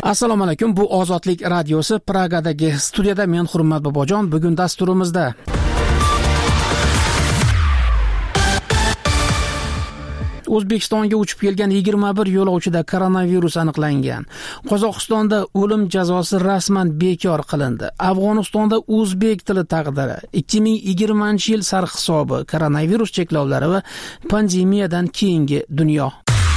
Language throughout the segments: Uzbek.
Assalomu alaykum. Bu Ozodlik radiosi Pragadagi studiyada men Hurmat Bobojon. Bugun dasturimizda O'zbekistonga uchib kelgan 21 yo'lovchida koronavirus aniqlangan. Qozog'istonda o'lim jazosi rasman bekor qilindi. Afg'onistonda o'zbek tili taqdiri, 2020-yil sarhisobi, koronavirus cheklovlari va pandemiyadan keyingi dunyo.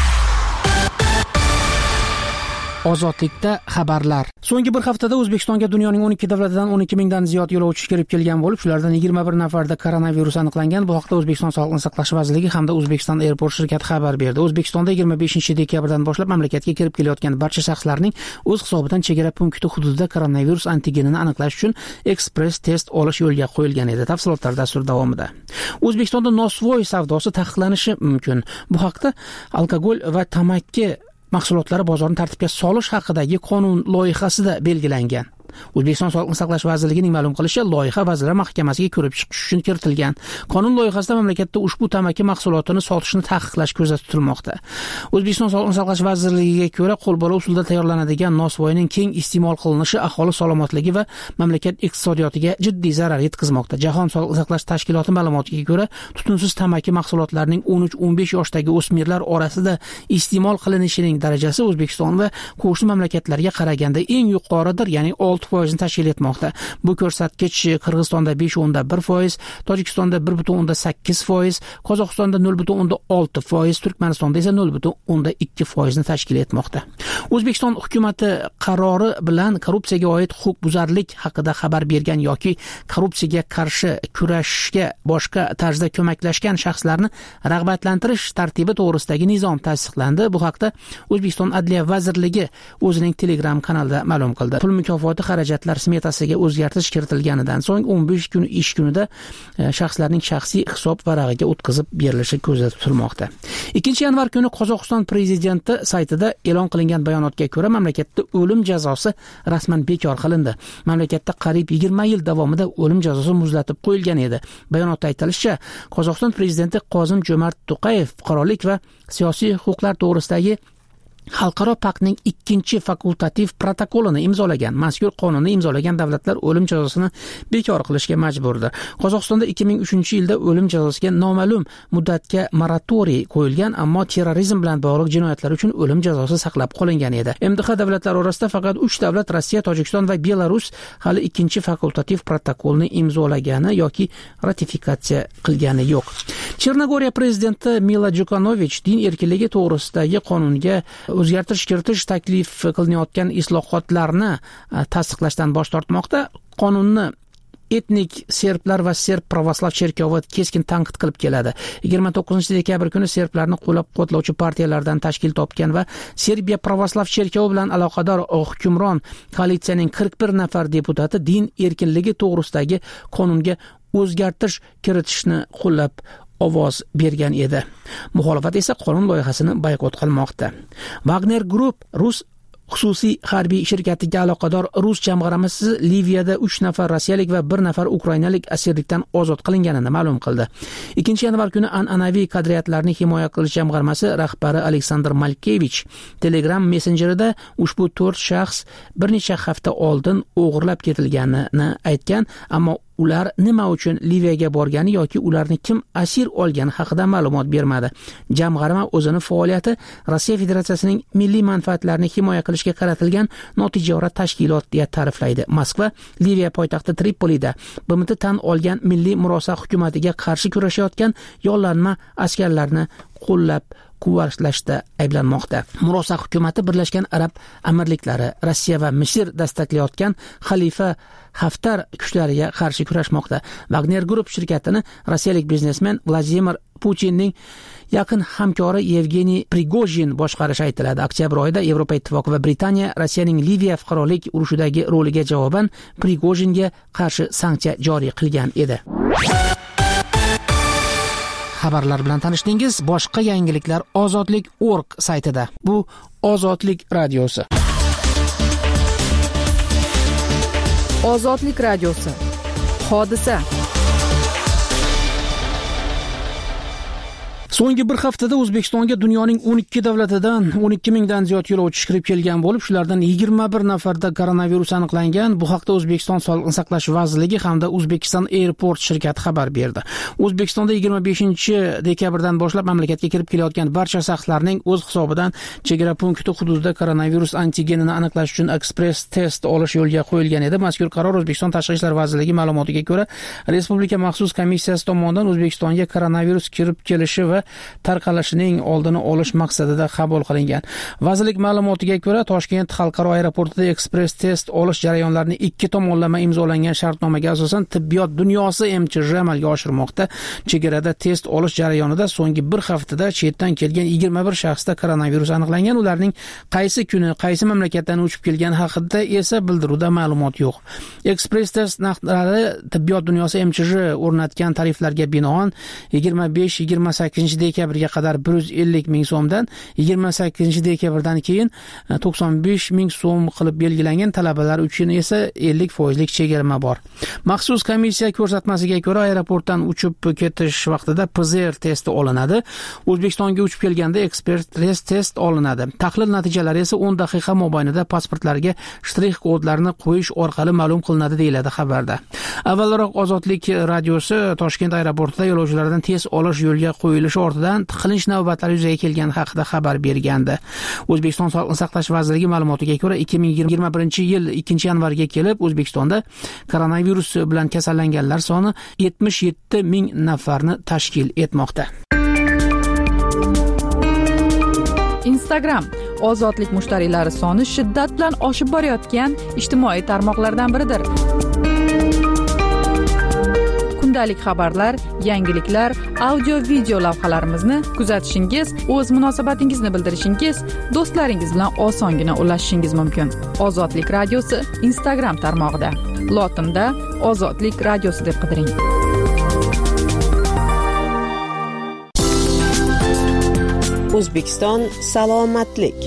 Ozodlikda xabarlar. So'nggi bir haftada O'zbekistonga dunyoning 12 davlatidan 12 mingdan ziyod yo'lovchi kirib kelgan bo'lib, shulardan 21 nafarda koronavirus aniqlangan. Bu haqda O'zbekiston Sog'liqni saqlash vazirligi hamda O'zbekiston Airport shirkati xabar berdi. O'zbekistonda 25-dekabrdan boshlab mamlakatga kirib kelayotgan barcha shaxslarning o'z hisobidan chegara punkti hududida koronavirus antigenini aniqlash uchun ekspress test olish yo'lga qo'yilgan edi. Tafsilotlar dastur davomida. O'zbekistonda nosvoy savdosi taqiqlanishi mumkin. Bu haqda alkogol va tamaki mahsulotlari bozorini tartibga solish haqidagi qonun loyihasida belgilangan. O'zbekiston Sog'liqni saqlash vazirligining ma'lum qilishicha, loyiha Vazirlar Mahkamasiga ko'rib chiqish uchun kiritilgan. Qonun loyihasida mamlakatda ushbu tamaki mahsulotini sotishni taqiqlash ko'zda tutilmoqda. O'zbekiston Sog'liqni saqlash vazirligiga ko'ra, qo'lbola usulda tayyorlanadigan nosvoyning keng iste'mol qilinishi aholi salomatligi va mamlakat iqtisodiyotiga jiddiy zarar yetkazmoqda. Jahon Sog'liqni saqlash tashkiloti ma'lumotiga ko'ra, tutunsiz tamaki mahsulotlarining 13-15 yoshdagi o'smirlar orasida iste'mol qilinishining darajasi O'zbekiston va qo'shni mamlakatlarga qaraganda eng yuqoridir, ya'ni 6% tashkil etmoqda. Bu ko'rsatkich Qirg'izistonda 5.1%, Tojikistonda 1.8%, Qozog'istonda 0.6%, Turkmanistonda esa 0.2% tashkil etmoqda. O'zbekiston hukumatı qarori bilan korrupsiyaga oid huquqbuzarlik haqida xabar bergan yoki korrupsiyaga qarshi kurashga boshqa tarzda ko'maklashgan shaxslarni rag'batlantirish tartibi to'g'risidagi nizom tasdiqlandi. Bu haqda O'zbekiston Adliya vazirligi o'zining Telegram kanalida ma'lum qildi. Pul mukofoti xarajatlar smetasiga o'zgartirish kiritilganidan so'ng 15 kun ish kunida shaxslarning shaxsiy hisob varag'iga o'tkazib berilishi ko'zda tutilmoqda. 2-yanvar kuni Qozog'iston prezidenti saytida e'lon qilingan bayonotga ko'ra, mamlakatda o'lim jazosi rasman bekor qilindi. Mamlakatda qariyb 20 yil davomida o'lim jazosi muzlatib qo'yilgan edi. Bayonotda aytilishicha, Qozog'iston prezidenti Qosim-Jo'mart To'qayev fuqarolik va siyosiy huquqlar to'g'risidagi Xalqaro paktning 2-fakultativ protokolini imzolagan. Mazkur qonunni imzolagan davlatlar o'lim jazosini bekor qilishga majburdir. Qozog'istonda 2003-yilda o'lim jazosiga noma'lum muddatga moratoriy qo'yilgan, ammo terrorizm bilan bog'liq jinoyatlar uchun o'lim jazosi saqlab qolingan edi. MDH davlatlari orasida faqat 3 davlat, Rossiya, Tojikiston va Belarus hali 2-fakultativ protokolni imzolagani yoki ratifikatsiya qilgani yo'q. Chernogoriya prezidenti Milo Djukanovich din erkinligi to'g'risidagi qonunga o'zgartirish kiritish taklif qilinayotgan islohotlarni tasdiqlashdan bosh tortmoqda. Qonunni etnik serblar va serb pravoslav cherkovi keskin tanqid qilib keladi. 29-dekabr kuni serblarni qo'llab-quvvatlovchi partiyalardan tashkil topgan va Serbiya pravoslav cherkovi bilan aloqador hukmron koalitsiyaning 41 nafar deputati din erkinligi to'g'risidagi qonunga o'zgartirish kiritishni qo'llab ovoz bergan edi. Muxolifat esa qonun loyihasini boykot qilmoqda. Wagner Group rus xususiy harbiy shirkatiga aloqador rus jamg'armasi Liviyada 3 nafar rossiyalik va 1 nafar ukrainalik asirlikdan ozod qilinganini ma'lum qildi. 2-yanvar kuni an'anaviy qadriyatlarni himoya qilish jamg'armasi rahbari Aleksandr Malkevich Telegram messenjerida ushbu 4 shaxs bir necha hafta oldin o'g'irlab ketilganini aytgan, ammo ular nima uchun Liviyaga borgani yoki ularni kim asir olgani haqida ma'lumot bermadi. Jamg'arma o'zining faoliyati Rossiya Federatsiyasining milliy manfaatlarini himoya qilishga qaratilgan notijorat tashkilot deya ta'riflaydi. Moskva Liviya poytaxti Tripolida BMT tan olgan milliy murosa hukumatiga qarshi kurashayotgan yollanma askarlarni qo'llab-quvvatlashda ayblanmoqda. Murosa hukumati Birlashgan Arab Amirliklari, Rossiya va Misr dastaklayotgan Xalifa Haftar kuchlariga qarshi kurashmoqda. Wagner Group shirkatini rossiyalik biznesmen Vladimir Putinning yaqin hamkori Yevgeniy Prigojin boshqarishi aytiladi. Oktyabr oyida Yevropa Ittifoqi va Britaniya Rossiyaning Liviya fuqarolik urushidagi roliga javoban Prigojinga qarshi sanksiya joriy qilgan edi. Xabarlar bilan tanishdingiz. Boshqa yangiliklar Ozodlik.org saytida. Bu Ozodlik radiosi. Ozodlik radiosi. Hodisa. So'nggi bir haftada O'zbekistonga dunyoning 12 davlatidan 12 mingdan ziyod yo'lovchi kirib kelgan bo'lib, shulardan 21 nafarda koronavirus aniqlangan. Bu haqda O'zbekiston Sog'liqni saqlash vazirligi hamda Uzbekistan Airport shirkati xabar berdi. O'zbekistonda 25-dekabrdan boshlab mamlakatga kirib kelayotgan barcha shaxslarning o'z hisobidan chegara punkti hududida koronavirus antigenini aniqlash uchun ekspress test olish yo'lga qo'yilgan edi. Mazkur qaror O'zbekiston Tashqi ishlar vazirligi ma'lumotiga ko'ra, Respublika maxsus komissiyasi tomonidan O'zbekistonga koronavirus kirib kelishi va tarqalishining oldini olish maqsadida qabul qilingan. Vazirlik ma'lumotiga ko'ra, Toshkent xalqaro aeroportida ekspress test olish jarayonlarini ikki tomonlama imzolangan shartnomaga asosan tibbiyot dunyosi MChJ amalga oshirmoqda. Chegarada test olish jarayonida so'nggi bir haftada chetdan kelgan 21 shaxsda koronavirus aniqlangan. Ularning qaysi kuni, qaysi mamlakatdan uchib kelgani haqida esa bildiruvda ma'lumot yo'q. Ekspress test narxlari tibbiyot dunyosi MChJ o'rnatgan tariflarga binoan 25-28-dekabrga qadar 150 ming so'mdan, 28-dekabrdan keyin 95 ming so'm qilib belgilangan. Talabalar uchun esa 50% chegirma bor. Maxsus komissiya ko'rsatmasiga ko'ra, aeroportdan uchib ketish vaqtida PCR testi olinadi. O'zbekistonga uchib kelganda ekspress test olinadi. Tahlil natijalari esa 10 daqiqa mobaynida pasportlarga shtrix kodlarni qo'yish orqali ma'lum qilinadi, deyiladi xabarda. Avvalroq Ozodlik radiosi Toshkent aeroportida yo'lovchilardan test olish yo'lga qo'yilishi ortidan tiqilinch navbatlari yuzaga kelgani haqida xabar bergandi. O'zbekiston Sog'liqni saqlash vazirligi ma'lumotiga ko'ra, 2021-yil 2-yanvarga kelib O'zbekistonda koronavirus bilan kasallanganlar soni 77 ming nafarni tashkil etmoqda. Instagram ozodlik mushtariylari soni shiddat bilan oshib borayotgan ijtimoiy tarmoqlardan biridir. Kundalik xabarlar, yangiliklar, audio-video lavhalarimizni kuzatishingiz, o'z munosabatingizni bildirishingiz, do'stlaringiz bilan osongina ulashishingiz mumkin. Ozodlik radiosi Instagram tarmog'ida. Lotinda Ozodlik radiosi deb qidiring. O'zbekiston salomatlik.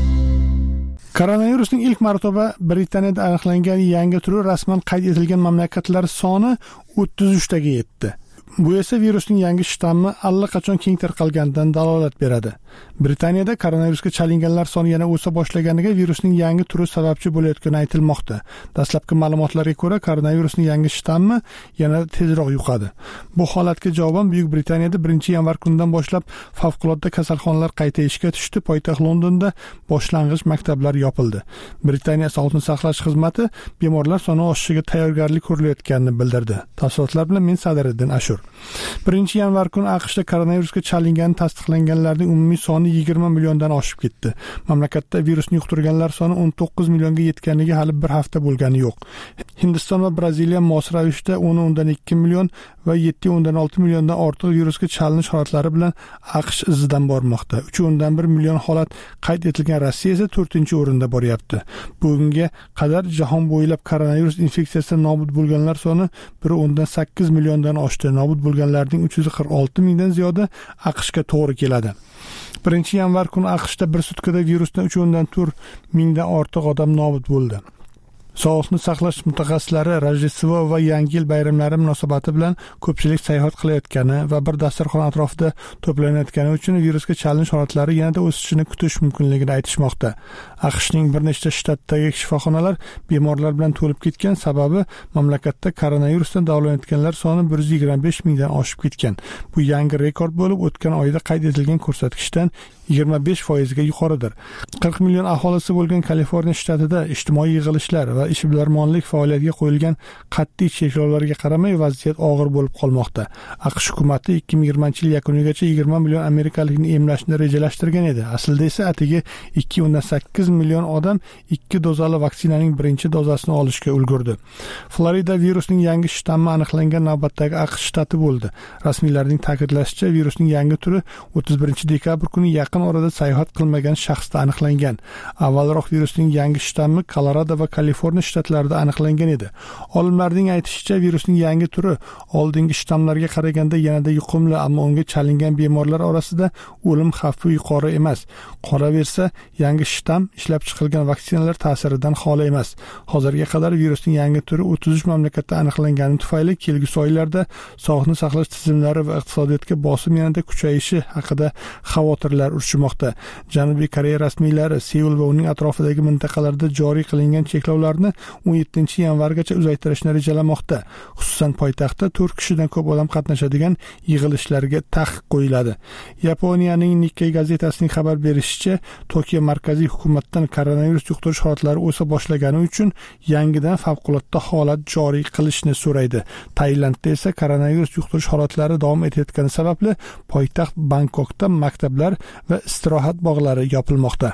Koronavirusning ilk marotaba Britaniyada aniqlangan yangi turi rasman qayd etilgan mamlakatlar soni 33 taga yetdi. Bu esa virusning yangi shtammi allaqachon keng tarqalganidan dalolat beradi. Britaniyada koronavirusga chalinganlar soni yana o'sa boshlaganiga virusning yangi turi sababchi bo'layotgani aytilmoqda. Dastlabki ma'lumotlarga ko'ra, koronavirusning yangi shtammi yana tezroq yuqadi. Bu holatga javoban Buyuk Britaniyada 1-yanvar kunidan boshlab favqulodda kasalxonalar qayta ishga tushdi. Poytaxt Londonda boshlang'ich maktablar yopildi. Britaniya Sog'liqni saqlash xizmati bemorlar soni oshishiga tayyorgarlik ko'rilayotganini bildirdi. Tafsilotlar bilan men Sadiriddin Ashur. 1-yanvar kuni AQShda koronavirusga chalingani tasdiqlanganlarning umumiy soni 20 milliondan oshib ketdi. Mamlakatda virusni yuqtirganlar soni 19 millionga yetganiga hali bir hafta bo'lgani yo'q. Hindiston va Braziliya mos ravishda 10.2 million va 7.6 milliondan ortiq virusga chalinish holatlari bilan AQSh izidan bormoqda. 3.1 million holat qayd etilgan Rossiya esa 4-o'rinda boryapti. Bugunga qadar jahon bo'ylab koronavirus infeksiyasidan nobud bo'lganlar soni 1.8 milliondan oshdi. Nobud bo'lganlarning 346 mingdan ziyodi AQShga to'g'ri keladi. 1-yanvar kuni AQShda bir sutkada virusdan 3.4 mingdan ortiq odam nobud bo'ldi. Sog'liqni saqlash mutaxassislari Rojdestvo va Yangi yil bayramlari munosabati bilan ko'pchilik sayohat qilayotgani va bir dasturxon atrofida to'planayotgani uchun virusga chalinish holatlari yanada o'sishini kutish mumkinligini aytishmoqda. AQShning bir nechta shtatdagi shifoxonalar bemorlar bilan to'lib ketgan, sababi mamlakatda koronavirusdan davolanayotganlar soni 125 mingdan oshib ketgan. Bu yangi rekord bo'lib, o'tgan oyda qayd etilgan ko'rsatkichdan 25% ga yuqoridir. 40 million aholisi bo'lgan Kaliforniya shtatida ijtimoiy yig'ilishlar va ishbilarmonlik faoliyatiga qo'yilgan qat'iy cheklovlarga qaramay vaziyat og'ir bo'lib qolmoqda. AQSh hukumati 2020-yil yakunigacha 20 million amerikalikni emlashni rejalashtirgan edi. Aslida esa atigi 2.8 million odam 2 dozali vaksinaning birinchi dozasini olishga ulgurdi. Florida virusning yangi shtammi aniqlangan navbatdagi AQSh shtati bo'ldi. Rasmiylarning ta'kidlashicha, virusning yangi turi 31 dekabr kuni yaqin yaqin orada sayohat qilmagan shaxsda aniqlangan. Avvalroq virusning yangi shtammi Kolorado va Kaliforniya shtatlarida aniqlangan edi. Olimlarning aytishicha, virusning yangi turi oldingi shtammlarga qaraganda yanada yuqumli, ammo unga chalingan bemorlar orasida o'lim xavfi yuqori emas. Qolaversa, yangi shtamm ishlab chiqilgan vaksinalar ta'siridan xoli emas. Hozirga qadar virusning yangi turi 33 mamlakatda aniqlangani tufayli kelgusi oylarda sog'liqni saqlash tizimlari va iqtisodiyotga bosim yanada kuchayishi haqida xavotirlar urishmoqda. Janubiy Koreya rasmiylari Seul va uning atrofidagi mintaqalarda joriy qilingan cheklovlarni 17-yanvargacha uzaytirishni rejalamoqda. Xususan, poytaxtda 4 kishidan ko'p odam qatnashadigan yig'ilishlarga taqiq qo'yiladi. Yaponiyaning Nikkei gazetasining xabar berishicha, Tokio markaziy hukumatdan koronavirus yuqtirish holatlari o'sa boshlagani uchun yangidan favqulodda holat joriy qilishni so'raydi. Tailandda esa koronavirus yuqtirish holatlari davom etayotgani sababli poytaxt Bangkokda maktablar va istirohat bog'lari yopilmoqda.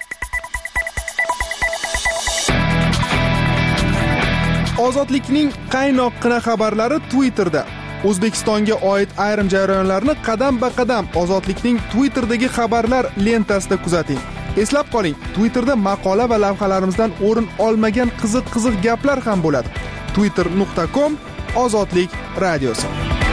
Ozodlikning qaynoqqina xabarlari Twitterda. O'zbekistonga oid ayrim jarayonlarni qadam-ba-qadam Ozodlikning Twitterdagi xabarlar lentasida kuzating. Eslab qoling, Twitterda maqola va lavhalarimizdan o'rin olmagan qiziq gaplar ham bo'ladi. twitter.com/ozodlik radiosi.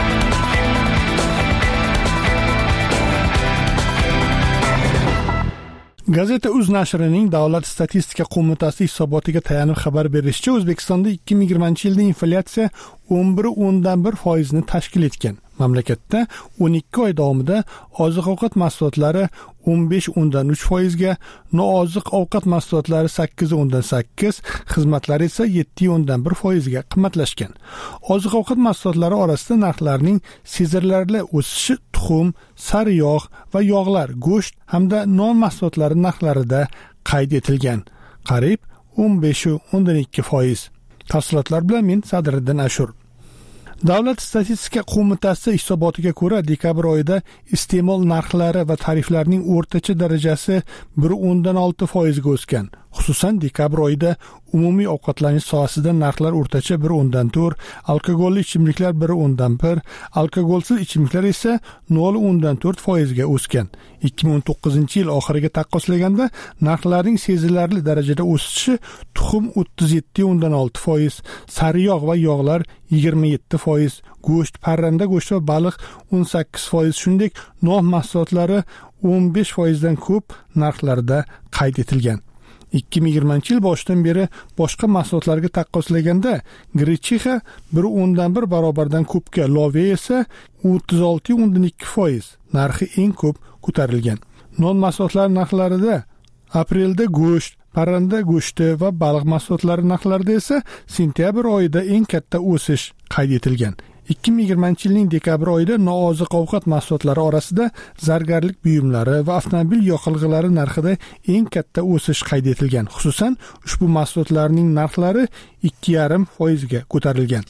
Gazeta Uz nashrining Davlat statistika qo'mitasi hisobotiga tayanib xabar berishicha, O'zbekistonda 2020-yilda inflyatsiya 11.1% ni tashkil etgan. Mamlakatda 12 oy davomida oziq-ovqat mahsulotlari 15.3% ga, nooziq ovqat mahsulotlari 8.8%, xizmatlar esa 7.1% ga qimmatlashgan. Oziq-ovqat mahsulotlari orasida narxlarning sezilarli o'sishi tuxum, sariyog' va yog'lar, go'sht hamda non mahsulotlari narxlarida qayd etilgan. Qariyb 15.2%. Tafsilotlar bilan men Sadriddin Ashur. Davlat statistika qo'mitasi hisobotiga ko'ra, dekabr oyida iste'mol narxlari va tariflarning o'rtacha darajasi 1.6% ga o'sgan. Xususan, dekabr oyida umumiy ovqatlanish sohasida narxlar o'rtacha 1.4, alkogolli ichimliklar 1.1, alkogolsiz ichimliklar esa 0.4% ga o'sgan. 2019-yil oxiriga taqqoslaganda narxlarning sezilarli darajada o'sishi tuxum 37.6%, sariyog' va yog'lar 27%, go'sht, parranda go'shti va baliq 18%, shuningdek non mahsulotlari 15% dan ko'p narxlarda qayd etilgan. 2020-yil boshidan beri boshqa mahsulotlarga taqqoslaganda grechixa 1.1 barobardan ko'pga, love esa 36.2% narxi eng ko'p ko'tarilgan. Non mahsulotlari narxlarida aprelda go'sht, parranda go'shti va baliq mahsulotlari narxlarida esa sentyabr oyida eng katta o'sish qayd etilgan. 2020-yilning dekabr oyida nooziq ovqat mahsulotlari orasida zargarlik buyumlari va avtomobil yoqilg'ilari narxida eng katta o'sish qayd etilgan. Xususan, ushbu mahsulotlarning narxlari 2.5% ga ko'tarilgan.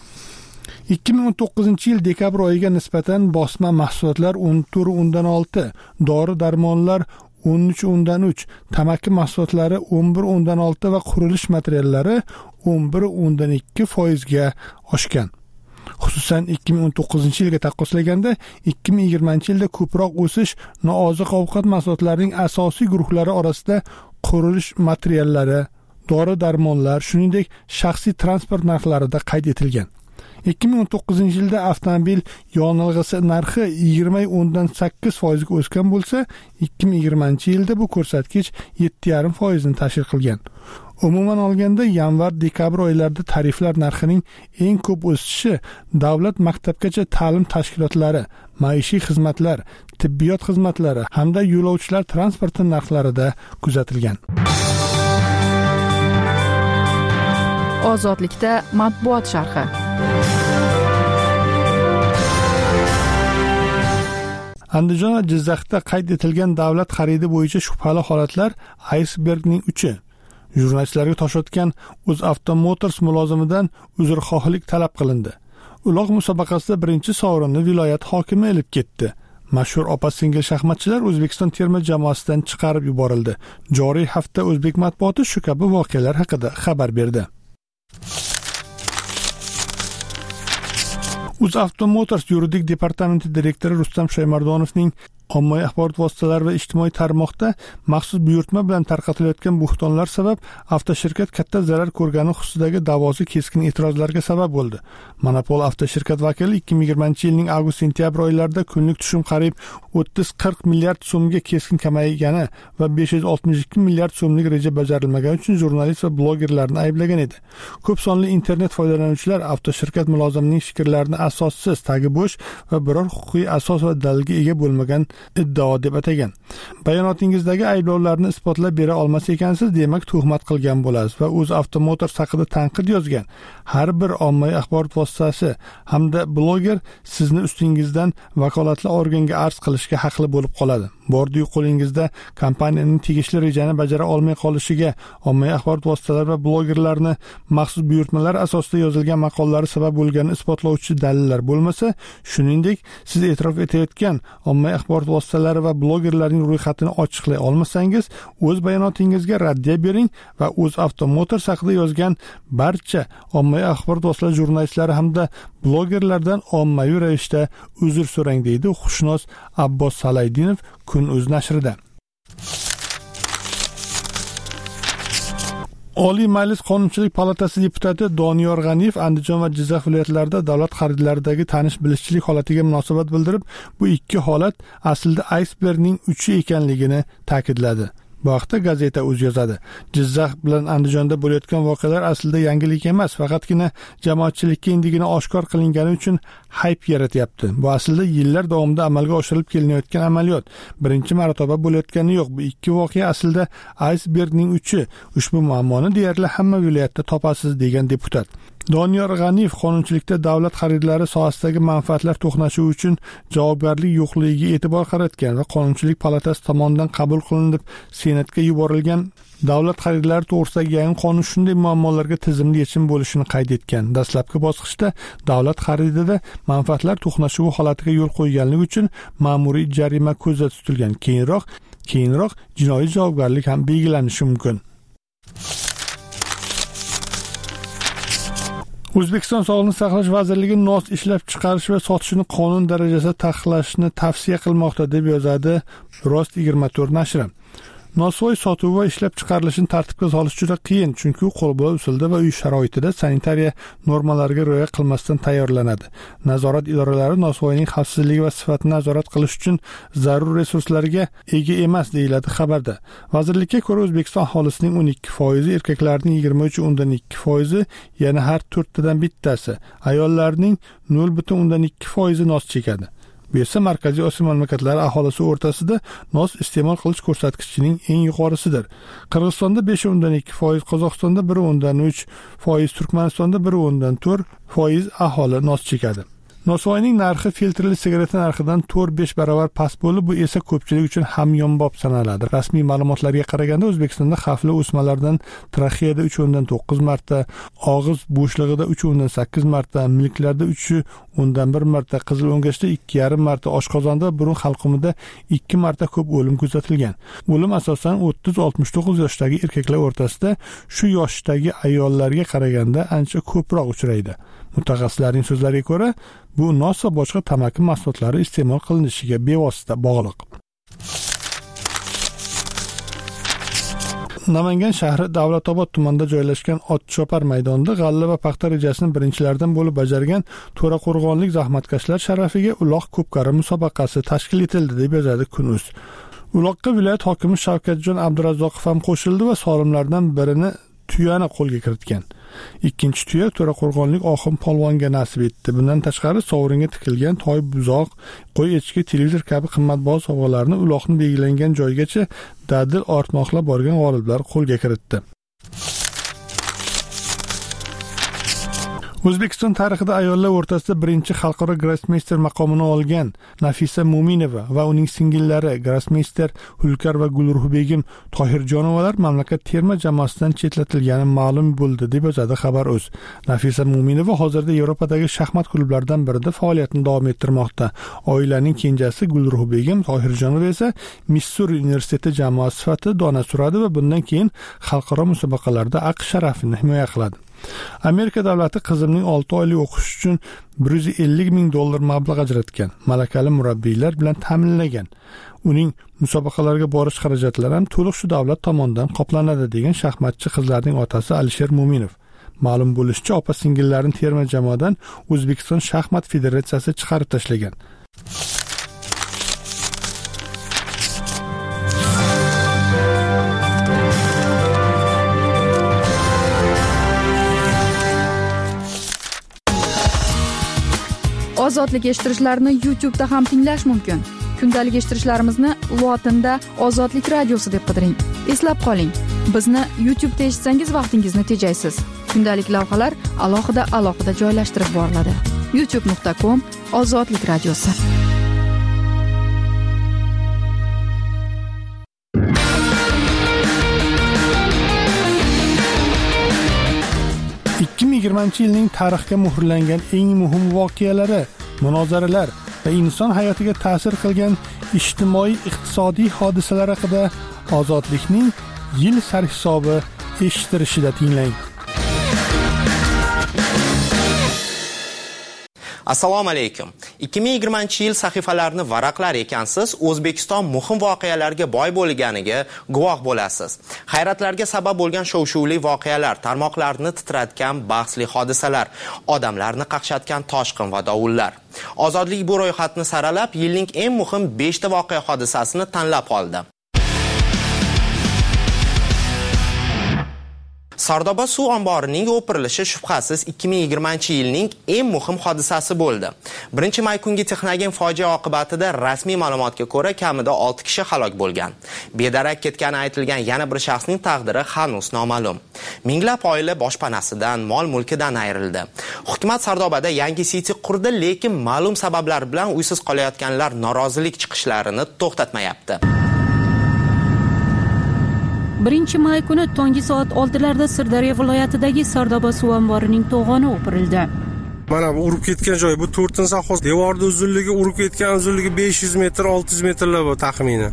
2019-yil dekabr oyiga nisbatan bosma mahsulotlar 14.6, dori-darmonlar 13.3, tamaki mahsulotlari 11.6 va qurilish materiallari 11.2% ga oshgan. Xususan, 2019-yilga taqqoslaganda 2020-yilda ko'proq o'sish nooziq ovqat mahsulotlarining asosiy guruhlari orasida qurilish materiallari, dori-darmonlar, shuningdek shaxsiy transport narxlarida qayd etilgan. 2019-yilda avtomobil yonilg'isi narxi 20.8% ga o'sgan bo'lsa, 2020-yilda bu ko'rsatkich 7.5% ni tashkil qilgan. Umuman olganda, yanvar-dekabr oylarida tariflar narxining eng ko'p o'sishi davlat maktabgacha ta'lim tashkilotlari, maishiy xizmatlar, tibbiyot xizmatlari hamda yo'lovchilar transporti narxlarida kuzatilgan. Ozodlikda matbuot sharhi. Andijon va Jizzaxda qayd etilgan davlat xaridi bo'yicha shubhali holatlar aysbergning uchi. Jurnalistlarga tosh otgan UzAvto Motors mulozimidan uzrxohlik talab qilindi. Uloq musobaqasida birinchi sovrinni viloyat hokimi olib ketdi. Mashhur opa-singil shaxmatchilar O'zbekiston terma jamoasidan chiqarib yuborildi. Joriy hafta o'zbek matbuoti shu kabi voqealar haqida xabar berdi. UzAvto Motors yuridik departamenti direktori Rustam Shaymardonovning Ommaviy axborot vositalari va ijtimoiy tarmoqda maxsus buyurtma bilan tarqatilayotgan bo'xtonlar sabab avtoshirkat katta zarar ko'rgani xususidagi da'vosi keskin e'tirozlarga sabab bo'ldi. Monopol avtoshirkat vakili 2020-yilning avgust-sentyabr oylarida kunlik tushum qariyb 30-40 milliard so'mga keskin kamaygani va 562 milliard so'mlik reja bajarilmagani uchun jurnalist va blogerlarni ayblagan edi. Ko'p sonli internet foydalanuvchilar avtoshirkat mulozimining fikrlarini asossiz, tagi bo'sh va biror huquqiy asos va dalilga ega bo'lmagan iddao deb atagan. Bayonotingizdagi ayblovlarni isbotlab bera olmas ekansiz, demak tuhmat qilgan bo'lasiz va UzAuto Motors haqida tanqid yozgan har bir ommaviy axborot vositasi hamda bloger sizni ustingizdan vakolatli organga arz qilishga haqli bo'lib qoladi. Bordi-yu qo'lingizda kompaniyaning tegishli rejani bajara olmay qolishiga ommaviy axborot vositalari va blogerlarni maxsus buyurtmalar asosida yozilgan maqollari sabab bo'lganini isbotlovchi dalillar bo'lmasa, shuningdek siz e'tirof etayotgan ommaviy axborot vositalari va blogerlarning ro'yxatini ochiqlay olmasangiz, o'z bayonotingizga raddiya bering va UzAuto Motors haqida yozgan barcha ommaviy axborot vositalari jurnalistlari hamda blogerlardan ommaviy ravishda uzr so'rang, deydi huquqshunos Abbos Salaydinov Kun.uz nashrida. Oliy Majlis Qonunchilik palatasi deputati Doniyor G'aniyev Andijon va Jizzax viloyatlarida davlat xaridlaridagi tanish-bilishchilik holatiga munosabat bildirib, bu ikki holat aslida aysbergning uchi ekanligini ta'kidladi. Bu haqda gazeta Uz yozadi. Jizzax bilan Andijonda bo'layotgan voqealar aslida yangilik emas, faqatgina jamoatchilikka endigina oshkor qilingani uchun hayp yaratyapti. Bu aslida yillar davomida amalga oshirilib kelinayotgan amaliyot. Birinchi marotaba bo'layotgani yo'q. Bu ikki voqea aslida aysbergning uchi. Ushbu muammoni deyarli hamma viloyatda topasiz, degan deputat. Doniyor G'aniyev qonunchilikda davlat xaridlari sohasidagi manfaatlar to'qnashuvi uchun javobgarlik yo'qligiga e'tibor qaratgan va Qonunchilik palatasi tomonidan qabul qilinib Senatga yuborilgan davlat xaridlari to'g'risidagi yangi qonun shunday muammolarga tizimli yechim bo'lishini qayd etgan. Dastlabki bosqichda davlat xaridida manfaatlar to'qnashuvi holatiga yo'l qo'yganligi uchun ma'muriy jarima ko'zda tutilgan. Keyinroq jinoiy javobgarlik ham belgilanishi mumkin. O'zbekiston Sog'liqni saqlash vazirligi nos ishlab chiqarish va sotishni qonun darajasida taqiqlashni tavsiya qilmoqda, deb yozadi Rost 24 nashri. Nosvoy sotuvi va ishlab chiqarilishini tartibga solish juda qiyin, chunki u qo'lbola usulda va uy sharoitida sanitariya normalariga rioya qilmasdan tayyorlanadi. Nazorat idoralari nosvoyning xavfsizligi va sifatini nazorat qilish uchun zarur resurslarga ega emas, deyiladi xabarda. Vazirlikka ko'ra O'zbekiston aholisining 12%, erkaklarning 23.2%, yana har 4tadan bittasi, ayollarning 0.2% nos chekadi. Bu esa Markaziy Osiyo mamlakatlari aholisi o'rtasida nos iste'mol qilish ko'rsatkichining eng yuqorisidir. Qirg'izistonda 5.2%, Qozog'istonda 1.3%, Turkmanistonda 1.4% aholi nos chekadi. Nosvoyning narxi filtrli sigareta narxidan 4-5 barobar past bo'lib, bu esa ko'pchilik uchun hamyonbop sanaladi. Rasmiy ma'lumotlarga qaraganda O'zbekistonda xavfli o'smalardan trexeyada 3.9 marta, og'iz bo'shlig'ida 3.8 marta, milklarda 3.1 marta, qizil o'ngachda 2.5 marta, oshqozonda burun halqumida 2 marta ko'p o'lim kuzatilgan. O'lim asosan 30-69 yoshdagi erkaklar o'rtasida shu yoshdagi ayollarga qaraganda ancha ko'proq uchraydi. Mutaxassislarning so'zlariga ko'ra, bu nos va boshqa tamaki mahsulotlari iste'mol qilinishiga bevosita bog'liq. Namangan shahri Davlatobod tumanida joylashgan Otchopar maydonida g'alla va paxta rejasini birinchilardan bo'lib bajargan To'raqo'rg'onlik zahmatkashlar sharafiga uloq ko'pkari musobaqasi tashkil etildi, deb yozadi Kun.uz. Uloqqa viloyat hokimi Shavkatjon Abdurazzoqov ham qo'shildi va solimlardan birini tuyani qo'lga kiritgan. Ikkinchi tuya To'raqo'rg'onlik Oxim polvonga nasib etdi. Bundan tashqari sovringa tikilgan toy, buzoq, qo'y echki, televizor kabi qimmatbaho sovg'alarni uloqni belgilangan joygacha dadil ortmoqlab borgan g'oliblar qo'lga kiritdi. O'zbekiston tarixida ayollar o'rtasida birinchi xalqaro grossmeyster maqomini olgan Nafisa Mo'minova va uning singillari grossmeyster Hulkar va Gulruhbegim Tohirjonovalar mamlakat terma jamoasidan chetlatilgani ma'lum bo'ldi, deb yozadi Xabar.uz. Nafisa Mo'minova hozirda Yevropadagi shaxmat klublaridan birida faoliyatini davom ettirmoqda. Oilaning kenjasi Gulruhbegim Tohirjonova esa Missuri universiteti jamoasi sifatida dona suradi va bundan keyin xalqaro musobaqalarda AQSh sharafini himoya qiladi. Amerika davlati qizimning 6 oylik o'qish uchun $150,000 mablag' ajratgan, malakali murabbiylar bilan ta'minlagan. Uning musobaqalarga borish xarajatlari ham to'liq shu davlat tomonidan qoplanadi, degan shaxmatchi qizlarning otasi Alisher Mo'minov. Ma'lum bo'lishicha, opa-singillarni terma jamoadan O'zbekiston shaxmat federatsiyasi chiqarib tashlagan. Ozodlik eshittirishlarni YouTube'da ham tinglash mumkin. Kundalik eshittirishlarimizni lotinda Ozodlik radiosi deb qidiring. Eslab qoling, bizni YouTube'da eshitsangiz vaqtingizni tejaysiz. Kundalik lavhalar alohida joylashtirib boriladi. youtube.com/Ozodlik radiosi. yilning tarixga muhrlangan eng muhim voqealari, munozaralar va inson hayotiga ta'sir qilgan ijtimoiy-iqtisodiy hodisalar haqida Ozodlikning yil sarhisobi eshittirishida tinglang. Assalomu alaykum. 2020-yil sahifalarini varaqlar ekansiz, O'zbekiston muhim voqealarga boy bo'lganiga guvoh bo'lasiz. Hayratlarga sabab bo'lgan shov-shuvli voqealar, tarmoqlarni titratgan bahsli hodisalar, odamlarni qaqshatgan toshqin va dovullar. Ozodlik bu ro'yxatni saralab, yilning eng muhim 5 ta voqea hodisasini tanlab oldi. Sardoba suv omborining o'pirilishi shubhasiz 2020-yilning eng muhim hodisasi bo'ldi. 1-may kungi Texnogen fojia oqibatida rasmiy ma'lumotga ko'ra kamida 6 kishi halok bo'lgan. Bedarak ketgani aytilgan yana bir shaxsning taqdiri hanuz noma'lum. Minglab oila boshpanasidan, mol-mulkidan ayrildi. Hukumat Sardobada yangi siti qurdi, lekin ma'lum sabablar bilan uysiz qolayotganlar norozilik chiqishlarini to'xtatmayapti. 1-may kuni tongi soat 6larda Sirdaryo viloyatidagi Sardoba suv omborining to'g'oni o'pirildi. Mana bu urib ketgan joy, bu 4-sahhos. Devorning uzunligi, urib ketgan uzunligi 500 metr, 600 metrlar bu taxminan.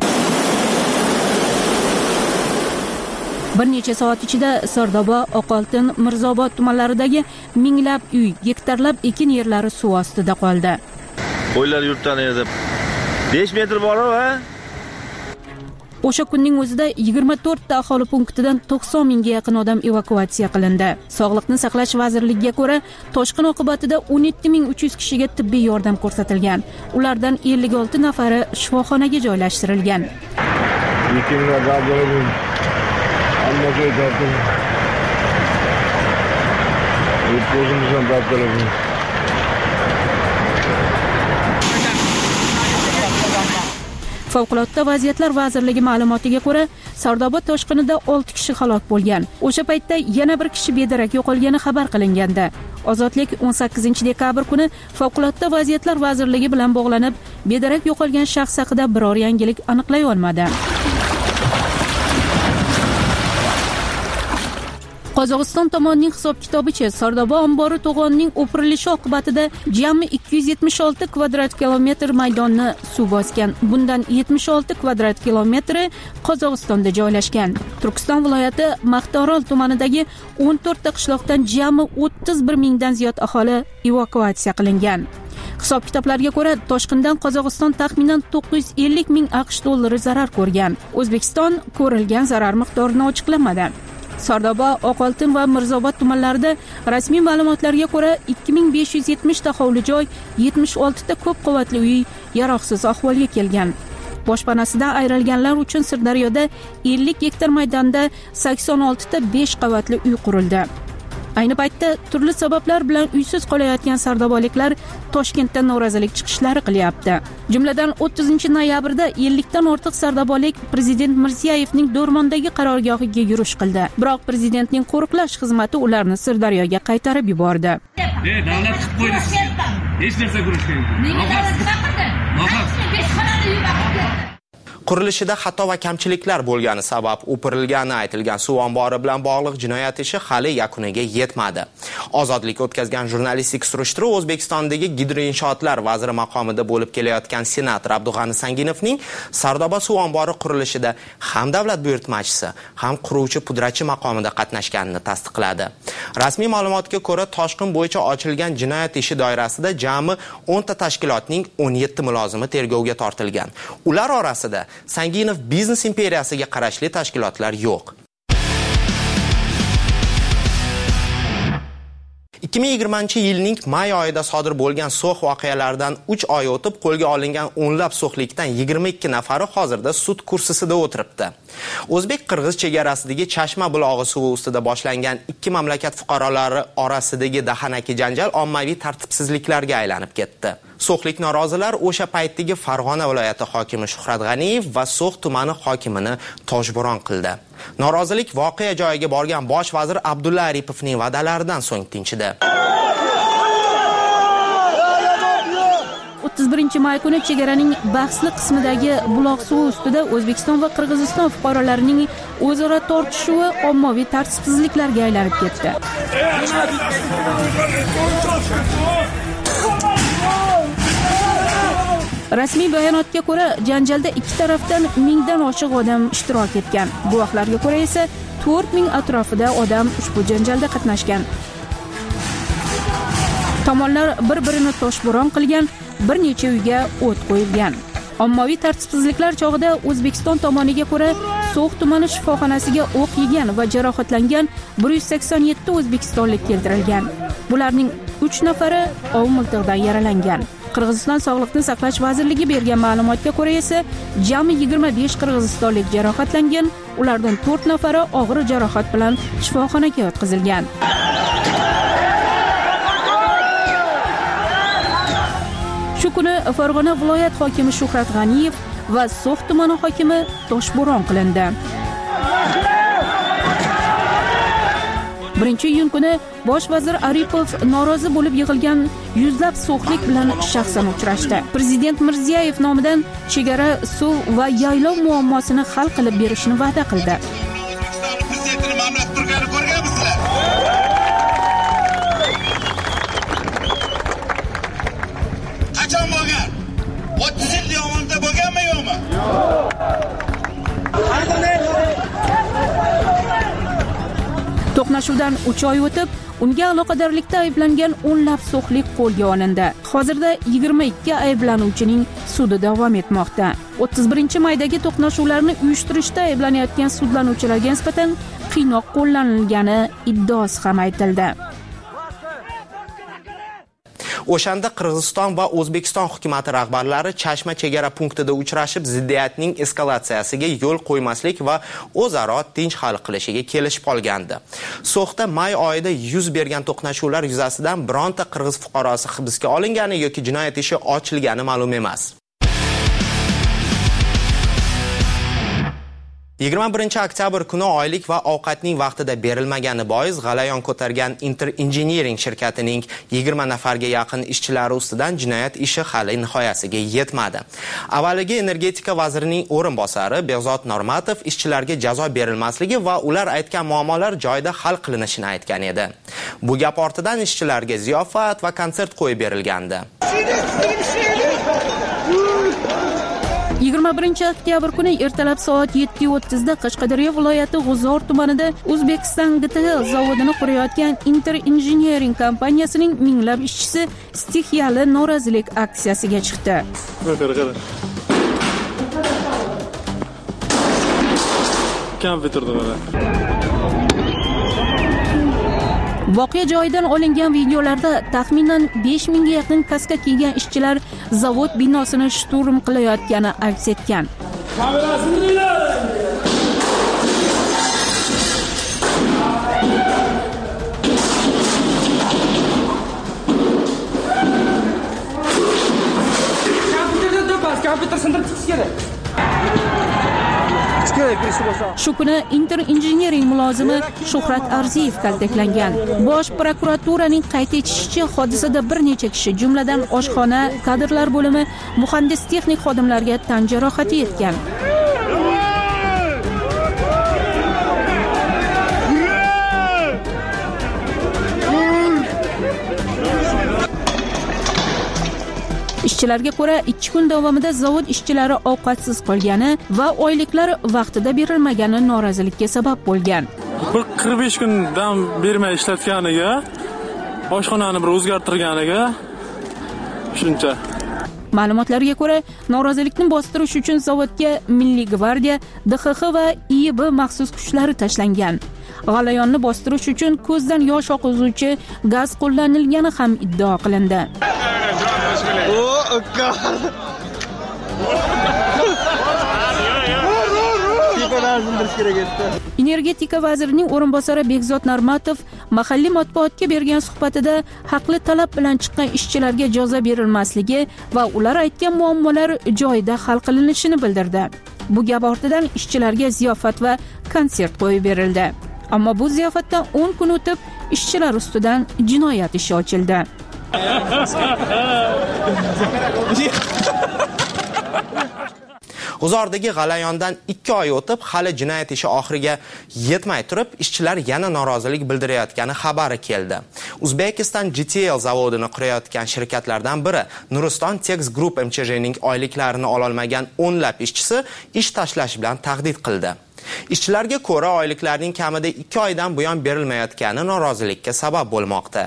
Bir necha soat ichida Sardoba, Oqoltin, Mirzobod tumanlaridagi minglab uy, gektarlab ekin yerlari suv ostida qoldi. Qo'ylar yurtdan edi. 5 metr bor va o'sha kunning o'zida 24 ta aholi punktidan 90 mingga yaqin odam evakuatsiya qilindi. Sog'liqni saqlash vazirligiga ko'ra, toshqin oqibatida 17300 kishiga tibbiy yordam ko'rsatilgan. Ulardan 56 nafari shifoxonaga joylashtirilgan. Favqulodda vaziyatlar vazirligi ma'lumotiga ko'ra, Sardoba toshqinida 6 kishi halok bo'lgan. O'sha paytda yana bir kishi bedarak yo'qolgani xabar qilingandi. Ozodlik 18-dekabr kuni Favqulodda vaziyatlar vazirligi bilan bog'lanib, bedarak yo'qolgan shaxs haqida biror yangilik aniqlay olmadi. Qozog'iston tomonining hisob-kitobicha Sardoba ombori to'g'onining o'pirilishi oqibatida jami 276 kvadrat kilometr maydonni suv bosgan. Bundan 76 kvadrat kilometri Qozog'istonda joylashgan. Turkiston viloyati Maqtorol tumanidagi 14 ta qishloqdan jami 31 mingdan ziyod aholi evakuatsiya qilingan. Hisob-kitoblarga ko'ra, toshqindan Qozog'iston taxminan 950 ming AQSh dollari zarar ko'rgan. O'zbekiston ko'rilgan zarar miqdorini ochiqlamadi. Sardoba, Oqoltin va Mirzobod tumanlarida rasmiy ma'lumotlarga ko'ra 2570 ta hovli joy, 76 ta ko'p qavatli uy yaroqsiz ahvolga kelgan. Boshpanasidan ayrilganlar uchun Sirdaryoda 50 gektar maydonda 86 ta 5 qavatli uy qurildi. Ayni paytda turli sabablar bilan uysiz qolayotgan sardobaliklar Toshkentda norozilik chiqishlari qilyapti. Jumladan 30-noyabrda 50 dan ortiq sardobalik prezident Mirziyevning Do'rmondagi qarorgohiga yurish qildi. Biroq prezidentning qo'riqlash xizmati ularni Sirdaryoga qaytarib yubordi. Davlat qilib qo'ydi. Hech narsa ko'rish kerak. Qurilishida xato va kamchiliklar bo'lgani sabab o'pirilgani aytilgan suv ombori bilan bog'liq jinoyat ishi hali yakuniga yetmadi. Ozodlik o'tkazgan jurnalistik surishtiruv O'zbekistondagi gidroinshootlar vaziri maqomida bo'lib kelayotgan senator Abdug'ani Sanginovning Sardoba suv ombori qurilishida ham davlat buyurtmachisi, ham quruvchi pudratchi maqomida qatnashganini tasdiqladi. Rasmiy ma'lumotga ko'ra, toshqin bo'yicha ochilgan jinoyat ishi doirasida jami 10 ta tashkilotning 17 mulozimi tergovga tortilgan. Ular orasida Sanginov biznes imperiyasiga qarashli tashkilotlar yo'q. 2020-yilning may oyida sodir bo'lgan so'x voqealaridan 3 oy o'tib qo'lga olingan o'nlab so'xlikdan 22 nafari hozirda sud kursisida o'tiribdi. O'zbek-qirg'iz chegarasidagi Chashma bulog'i suvi ustida boshlangan ikki mamlakat fuqarolari orasidagi dahanaki janjal ommaviy tartibsizliklarga aylanib ketdi. So'xlik norozilar o'sha paytdagi Farg'ona viloyati hokimi Shuhrat G'aniyev va So'x tumani hokimini toshbo'ron qildi. Norozilik voqea joyiga borgan bosh vazir Abdulla Aripovning va'dalaridan so'ng tinchidi. 31 may kuni chegaraning bahsli qismidagi buloq suvi ustida O'zbekiston va Qirg'iziston fuqarolarining o'zaro tortishuvi ommaviy tartibsizliklarga aylanib ketdi. Rasmiy bayonotga ko'ra, janjalda ikki tarafdan 1000 dan oshiq odam ishtirok etgan. Guvohlarga ko'ra esa 4000 atrofida odam ushbu janjalda qatnashgan. Tomonlar bir-birini toshbo'ron qilgan, bir necha uyga o't qo'yilgan. Ommaviy tartibsizliklar chog'ida O'zbekiston tomoniga ko'ra So'x tumani shifoxonasiga o'q yegan va jarohatlangan 187 o'zbekistonlik keltirilgan. Bularning 3 nafari ov miltig'idan yaralangan. Qirg'iziston Sog'liqni saqlash vazirligi bergan ma'lumotga ko'ra esa jami 25 qirg'izistonlik jarohatlangan, ulardan 4 nafari og'ir jarohat bilan shifoxonaga yotqizilgan. Shu kuni Farg'ona viloyat hokimi Shuhrat G'aniyev va So'x tumani hokimi toshbo'ron qilindi. 1-iyun kuni bosh vazir Aripov norozi bo'lib yig'ilgan yuzlab so'xlik bilan shaxsan uchrashdi. Prezident Mirziyoyev nomidan chegara, suv va yaylov muammosini hal qilib berishni va'da qildi. Prezidentning mamlakat turganini ko'rganmisizlar? Qachon bo'lgan? 30 yil davomida bo'lganmi yo'qmi? To'qnashuvdan 3 oy o'tib, unga aloqadorlikda ayblangan o'nlab so'xlik qo'lga olindi. Hozirda 22 ayblanuvchining sudi davom etmoqda. 31 maydagi to'qnashuvlarni uyushtirishda ayblanayotgan sudlanuvchilarga nisbatan qiynoq qo'llanilgani iddaosi ham aytildi. O'shanda Qirg'iziston va O'zbekiston hukumat rahbarlari Chashma chegara punktida uchrashib, ziddiyatning eskalatsiyasiga yo'l qo'ymaslik va o'zaro tinch hal qilishiga kelishib qolgandi. So'xda may oyida yuz bergan to'qnashuvlar yuzasidan bironta qirg'iz fuqarosi hibsga olingani yoki jinoyat ishi ochilgani ma'lum emas. 21 oktyabr kuni oylik va ovqatning vaqtida berilmagani bois g'alayon ko'targan Inter Engineering shirkatining 20 nafarga yaqin ishchilari ustidan jinoyat ishi hali nihoyasiga yetmadi. Avvaliga energetika vazirining o'rinbosari Behzod Normatov ishchilarga jazo berilmasligi va ular aytgan muammolar joyida hal qilinishini aytgan edi. Bu gap ortidan ishchilarga ziyofat va konsert qo'yib berilgandi. 21 oktyabr kuni ertalab soat 7:30 da Qashqadaryo viloyati G'uzor tumanida O'zbekiston GTL zavodini qurayotgan Inter Engineering kompaniyasining minglab ishchisi stixiyali norozilik aksiyasiga chiqdi. Voqea joyidan olingan videolarda taxminan 5000 ga yaqin kaska kiygan ishchilar zavod binosini shturm qilayotgani aks etgan. Shu kuni Inter Engineering mulozimi Shuhrat Arziyev kaltaklangan. Bosh prokuraturaning qayd etishicha, hodisada bir necha kishi, jumladan oshxona, kadrlar bo'limi, muhandis texnik xodimlarga tan jarohati yetgan. Ishchilarga ko'ra 2 kun davomida zavod ishchilari ovqatsiz qolgani va oyliklar vaqtida berilmagani norozilikka sabab bo'lgan. 45 kun dam bermay ishlatganiga, oshxonani bir o'zgartirganiga shuncha. Ma'lumotlarga ko'ra, norozilikni bostirish uchun zavodga Milliy gvardiya, DXX va IIB maxsus kuchlari tashlangan. G'alayonni bostirish uchun ko'zdan yosh oqizuvchi gaz qo'llanilgani ham iddao qilindi. Energetika vazirining o'rinbosari Bekzod Narmatov mahalliy matbuotga bergan suhbatida haqli talab bilan chiqqan ishchilarga jazo berilmasligi va ular aytgan muammolar joyida hal qilinishini bildirdi. Bu gap ortidan ishchilarga ziyofat va konsert qo'yib berildi. Ammo bu ziyofatdan 10 kun o'tib ishchilar ustidan jinoyat ishi ochildi. G'uzordagi g'alayondan 2 oy o'tib, hali jinoyat ishi oxiriga yetmay turib, ishchilar yana norozilik bildirayotgani xabari keldi. Uzbekistan GTL zavodini qurayotgan shirkatlardan biri Nuriston Tex Group MCJning oyliklarini ololmagan o'nlab ishchisi ish tashlash bilan tahdid qildi. Ishchilarga ko'ra, oyliklarning kamida 2 oydan buyon berilmayotgani norozilikka sabab bo'lmoqda.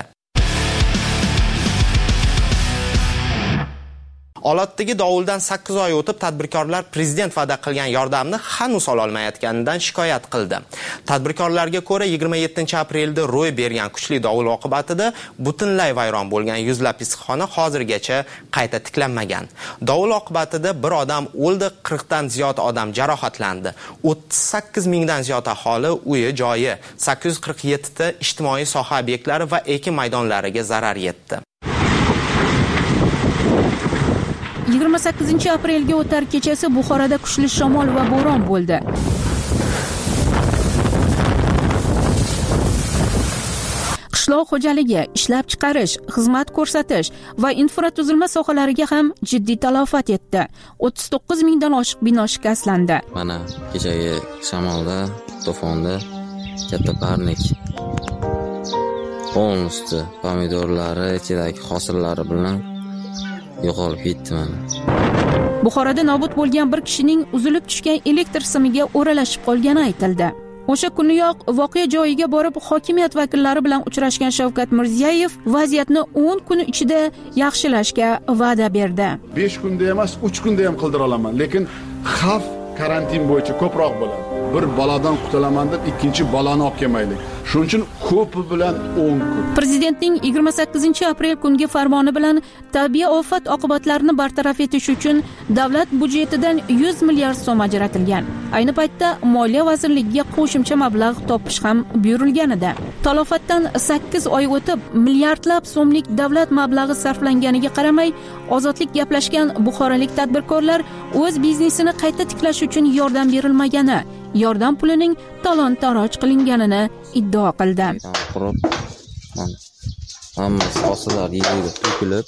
Olotdagi dovuldan 8 oy o'tib, tadbirkorlar prezident va'da qilgan yordamni hanuz ololmayotganidan shikoyat qildi. Tadbirkorlarga ko'ra, 27-aprelda ro'y bergan kuchli dovul oqibatida butunlay vayron bo'lgan yuzlab issiqxona hozirgacha qayta tiklanmagan. Dovul oqibatida bir odam o'ldi, 40 dan ziyod odam jarohatlandi. 38 mingdan ziyod aholi uyi, joyi, 847 ta ijtimoiy soha obyektlari va ekin maydonlariga zarar yetdi. 28-aprelga o'tar kechasi Buxoroda kuchli shamol va bo'ron bo'ldi. Qishloq xo'jaligi, ishlab chiqarish, xizmat ko'rsatish va infratuzilma sohalariga ham jiddiy talofat yetdi. 39 mingdan oshiq bino shikastlandi. Mana kechagi shamolda, to'fonda katta parnik polnosti pomidorlari, ichidagi hosillari bilan yo'qolib ketdi mana. Buxoroda nobud bo'lgan bir kishining uzilib tushgan elektr simiga o'ralashib qolgani aytildi. O'sha kuniyoq voqea joyiga borib hokimiyat vakillari bilan uchrashgan Shavkat Mirziyoyev vaziyatni 10 kun ichida yaxshilashga va'da berdi. 5 kunda emas, 3 kunda ham qildira olaman, lekin xavf karantin bo'yicha ko'proq bo'ladi. Bir baladan qutulaman deb ikkinchi balani olib kelmaylik. Shuning uchun ko'pi bilan 10 kun. Prezidentning 28-aprel kungi farmoni bilan tabiiy ofat oqibatlarini bartaraf etish uchun davlat budjetidan 100 milliard so'm ajratilgan. Ayni paytda Moliya vazirligiga qo'shimcha mablag' topish ham buyurilgan edi. Talofatdan 8 oy o'tib, milliardlab so'mlik davlat mablag'i sarflanganiga qaramay, ozodlik gaplashgan buxorolik tadbirkorlar o'z biznesini qayta tiklash uchun yordam berilmagani, yordam pulining talon-taroj qilinganini iddao qildi. Hammasi hosilar yerga to'kilib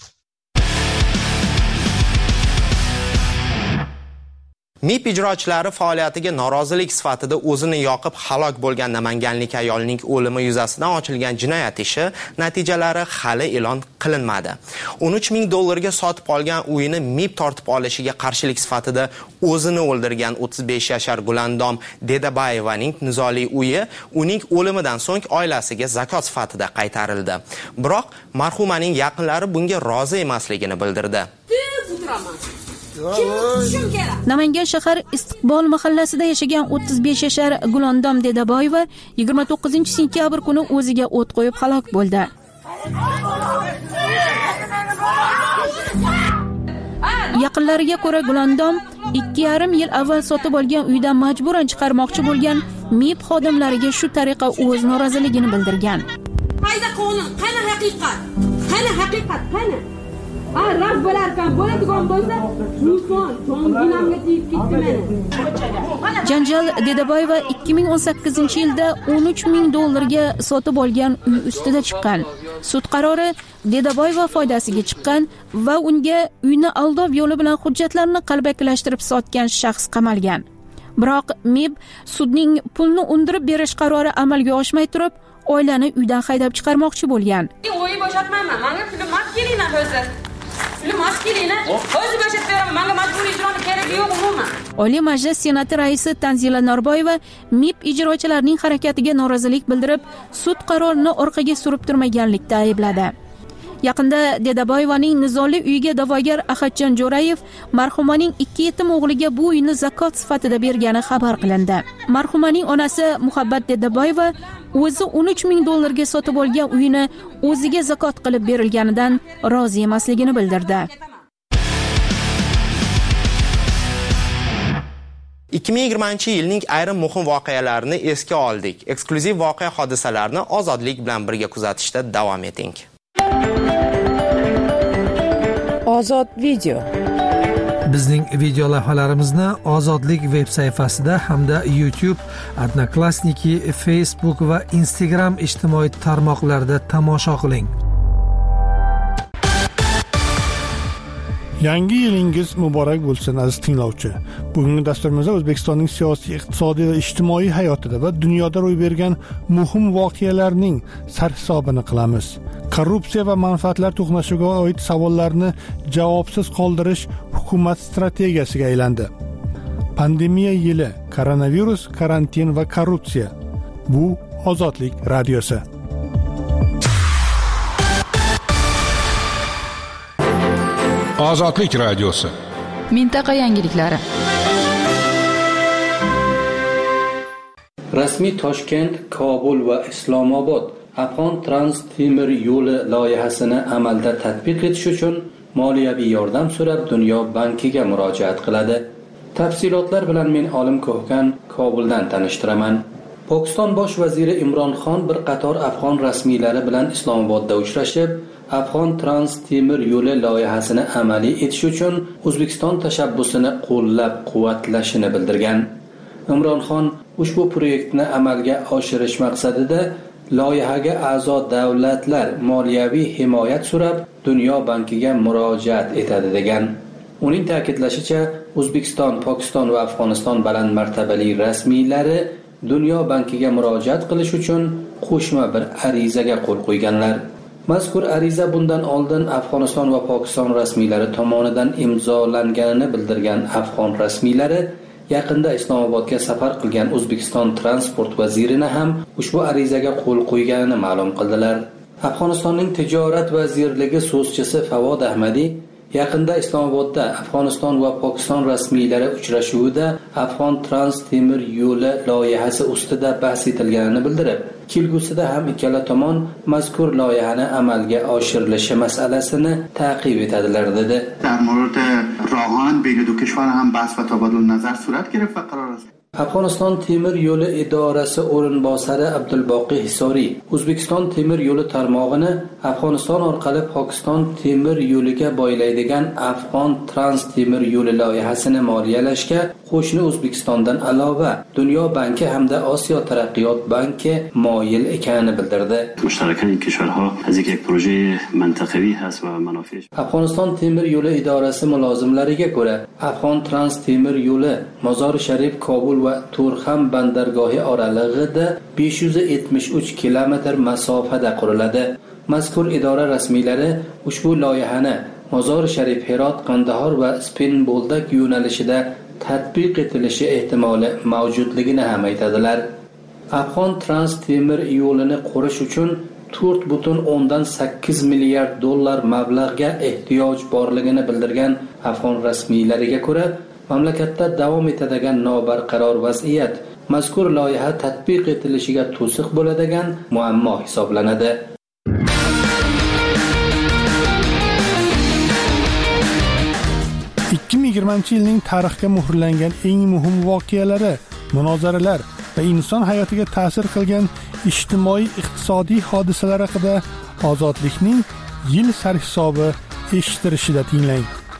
MIP ijrochilari faoliyatiga norozilik sifatida o'zini yoqib halok bo'lgan namanganlik ayolning o'limi yuzasidan ochilgan jinoyat ishi natijalari hali e'lon qilinmadi. 13 ming dollarga sotib olgan uyini MIP tortib olishiga qarshilik sifatida o'zini o'ldirgan 35 yashar Gulandom Dedabayevaning nizoli uyi uning o'limidan so'ng oilasiga zakot sifatida qaytarildi. Biroq marhumaning yaqinlari bunga rozi emasligini bildirdi. Namangan shahar Istiqbol mahallasida yashagan 35 yashar Gulandom Dedaboyeva 29-sentyabr kuni o'ziga o't qo'yib halok bo'ldi. Yaqinlariga ko'ra, Gulandom 2,5 yil avval sotib olgan uydan majburan chiqarmoqchi bo'lgan MIP xodimlariga shu tariqa o'z noroziligini bildirgan. Qayda qonun, qani haqiqat? Qani haqiqat, qani? Rad bo'larkan, bo'ladigan bo'lsa, Ruslan, jonginamga tegib ketdi meni. Janjal Dedaboyeva 2018-yilda 13 ming dollarga sotib olgan uy ustida chiqqan. Sud qarori Dedaboyeva foydasiga chiqqan va unga uyni aldov yo'li bilan hujjatlarni qalbakilashtirib sotgan shaxs qamalgan. Biroq MIB sudning pulni undirib berish qarori amalga oshmay turib, oilani uydan haydab chiqarmoqchi bo'lgan. O'yi bo'shatmayman. Menga pulim mat kelinglar o'zi. Mas kelinglar. O'zi bo'shatib beraman. Menga majburiy ijroni keragi yo'q umuman. Oliy Majlis Senati raisi Tanzila Norboyeva MIB ijrochilarining harakatiga norozilik bildirib, sud qarorini orqaga surib turmaganlikda aybladi. Yaqinda Dedaboyevaning nizoli uyiga da'vogar Ahadjon Jo'rayev marhumaning 2 yetim o'g'liga bu uyni zakot sifatida bergani xabar qilindi. Marhumaning onasi Muhabbat Dedaboyeva o'zi $13,000 ga sotib olgan uyini o'ziga zakot qilib berilganidan rozi emasligini bildirdi. 2020-yilning ayrim muhim voqealarini esga oldik. Eksklyuziv voqea hodisalarni Ozodlik bilan birga kuzatishda davom eting. Ozod video. Bizning video lavhalarimizni Ozodlik veb sayfasida hamda YouTube, Odnoklassniki, Facebook va Instagram ijtimoiy tarmoqlarida tomosha qiling. Yangi yilingiz muborak bo'lsin aziz tinglovchi. Bugungi dasturimizda O'zbekistonning siyosiy, iqtisodiy va ijtimoiy hayotida va dunyoda ro'y bergan muhim voqealarning sarhisobini qilamiz. Korrupsiya va manfaatlar to'qnashuviga oid savollarni javobsiz qoldirish hukumat strategiyasiga aylandi. Pandemiya yili, koronavirus, karantin va korrupsiya. Bu Ozodlik radiosi. Ozodlik radiosi. Mintaqa yangiliklari. Rasmiy Toshkent, Kobul va Islomobod Afg'on trans temir yo'li loyihasini amalda tatbiq etish uchun moliyaviy yordam so'rab Dunyo bankiga murojaat qiladi. Tafsilotlar bilan men Olim Ko'hkan Kobuldan tanishtiraman. Pokiston bosh vaziri Imron Xon bir qator afg'on rasmiylari bilan Islomobodda uchrashib, Afg'on trans temir yo'li loyihasini amaliy etish uchun O'zbekiston tashabbusini qo'llab-quvvatlashini bildirgan. Imron Xon ushbu proyektni amalga oshirish maqsadida loyihaga a'zo davlatlar moliyaviy himoyat so'rab Dunyo bankiga murojaat etadi degan. Uning ta'kidlashicha, O'zbekiston, Pokiston va Afg'oniston baland martabali rasmiylari Dunyo bankiga murojaat qilish uchun qo'shma bir arizaga qo'l qo'yganlar. Mazkur ariza bundan oldin Afg'oniston va Pokiston rasmiylari tomonidan imzolanganini bildirgan afg'on rasmiylari yaqinda Islomobodga safar qilgan O'zbekiston transport vazirini ham ushbu arizaga qo'l qo'yganini ma'lum qildilar. Afg'onistonning tijorat vazirligi so'zchisi Favod Ahmadi yaqinda Islomobodda Afg'oniston va Pokiston rasmiylari uchrashuvida Afg'on trans temir yo'li loyihasi ustida bahs etilganini bildirib, kelgusida ham ikkala tomon mazkur loyihani amalga oshirilishi masalasini ta'qib etadilar dedi. در مورد راهان بین دو کشور هم بحث و تبادل نظر صورت گرفت و قرار است. Afg'oniston temir yo'li idorasi o'rinbosari Abdulboqi Hisoriy O'zbekiston temir yo'li tarmog'ini Afg'oniston orqali Pokiston temir yo'liga boylaydigan Afg'on trans temir yo'li loyihasini moliyalashga qo'shni O'zbekistondan alova Dunyo banki hamda Osiyo taraqqiyot banki moyil ekanini bildirdi. مشترکان این کشورها از یک پروژه منطقوی هست و منافعش. Afg'oniston temir yo'li idorasi mulozimlariga ko'ra, Afg'on trans temir yo'li Mozor Sharif, Kobul va Turxam bandargohi oralig'ida 573 kilometr masofada quriladi. Mazkur idora rasmiylari ushbu loyihani Mozor Sharif, Herot, Qandahor va Spinboldak yo'nalishida tatbiq etilishi ehtimoli mavjudligini ham aytadilar. Afg'on trans temir yo'lini qurish uchun 4,8 milliard dollar mablag'ga ehtiyoj borligini bildirgan afg'on rasmiylariga ko'ra, mamlakatda davom etadigan nobarqaror vaziyat mazkur loyiha tatbiq etilishiga to'siq bo'ladigan muammo hisoblanadi. yilning tarixga muhrlangan eng muhim voqealari, munozaralar va inson hayotiga ta'sir qilgan ijtimoiy-iqtisodiy hodisalar haqida Ozodlikning yil sarhisobi eshittirishida tinglang.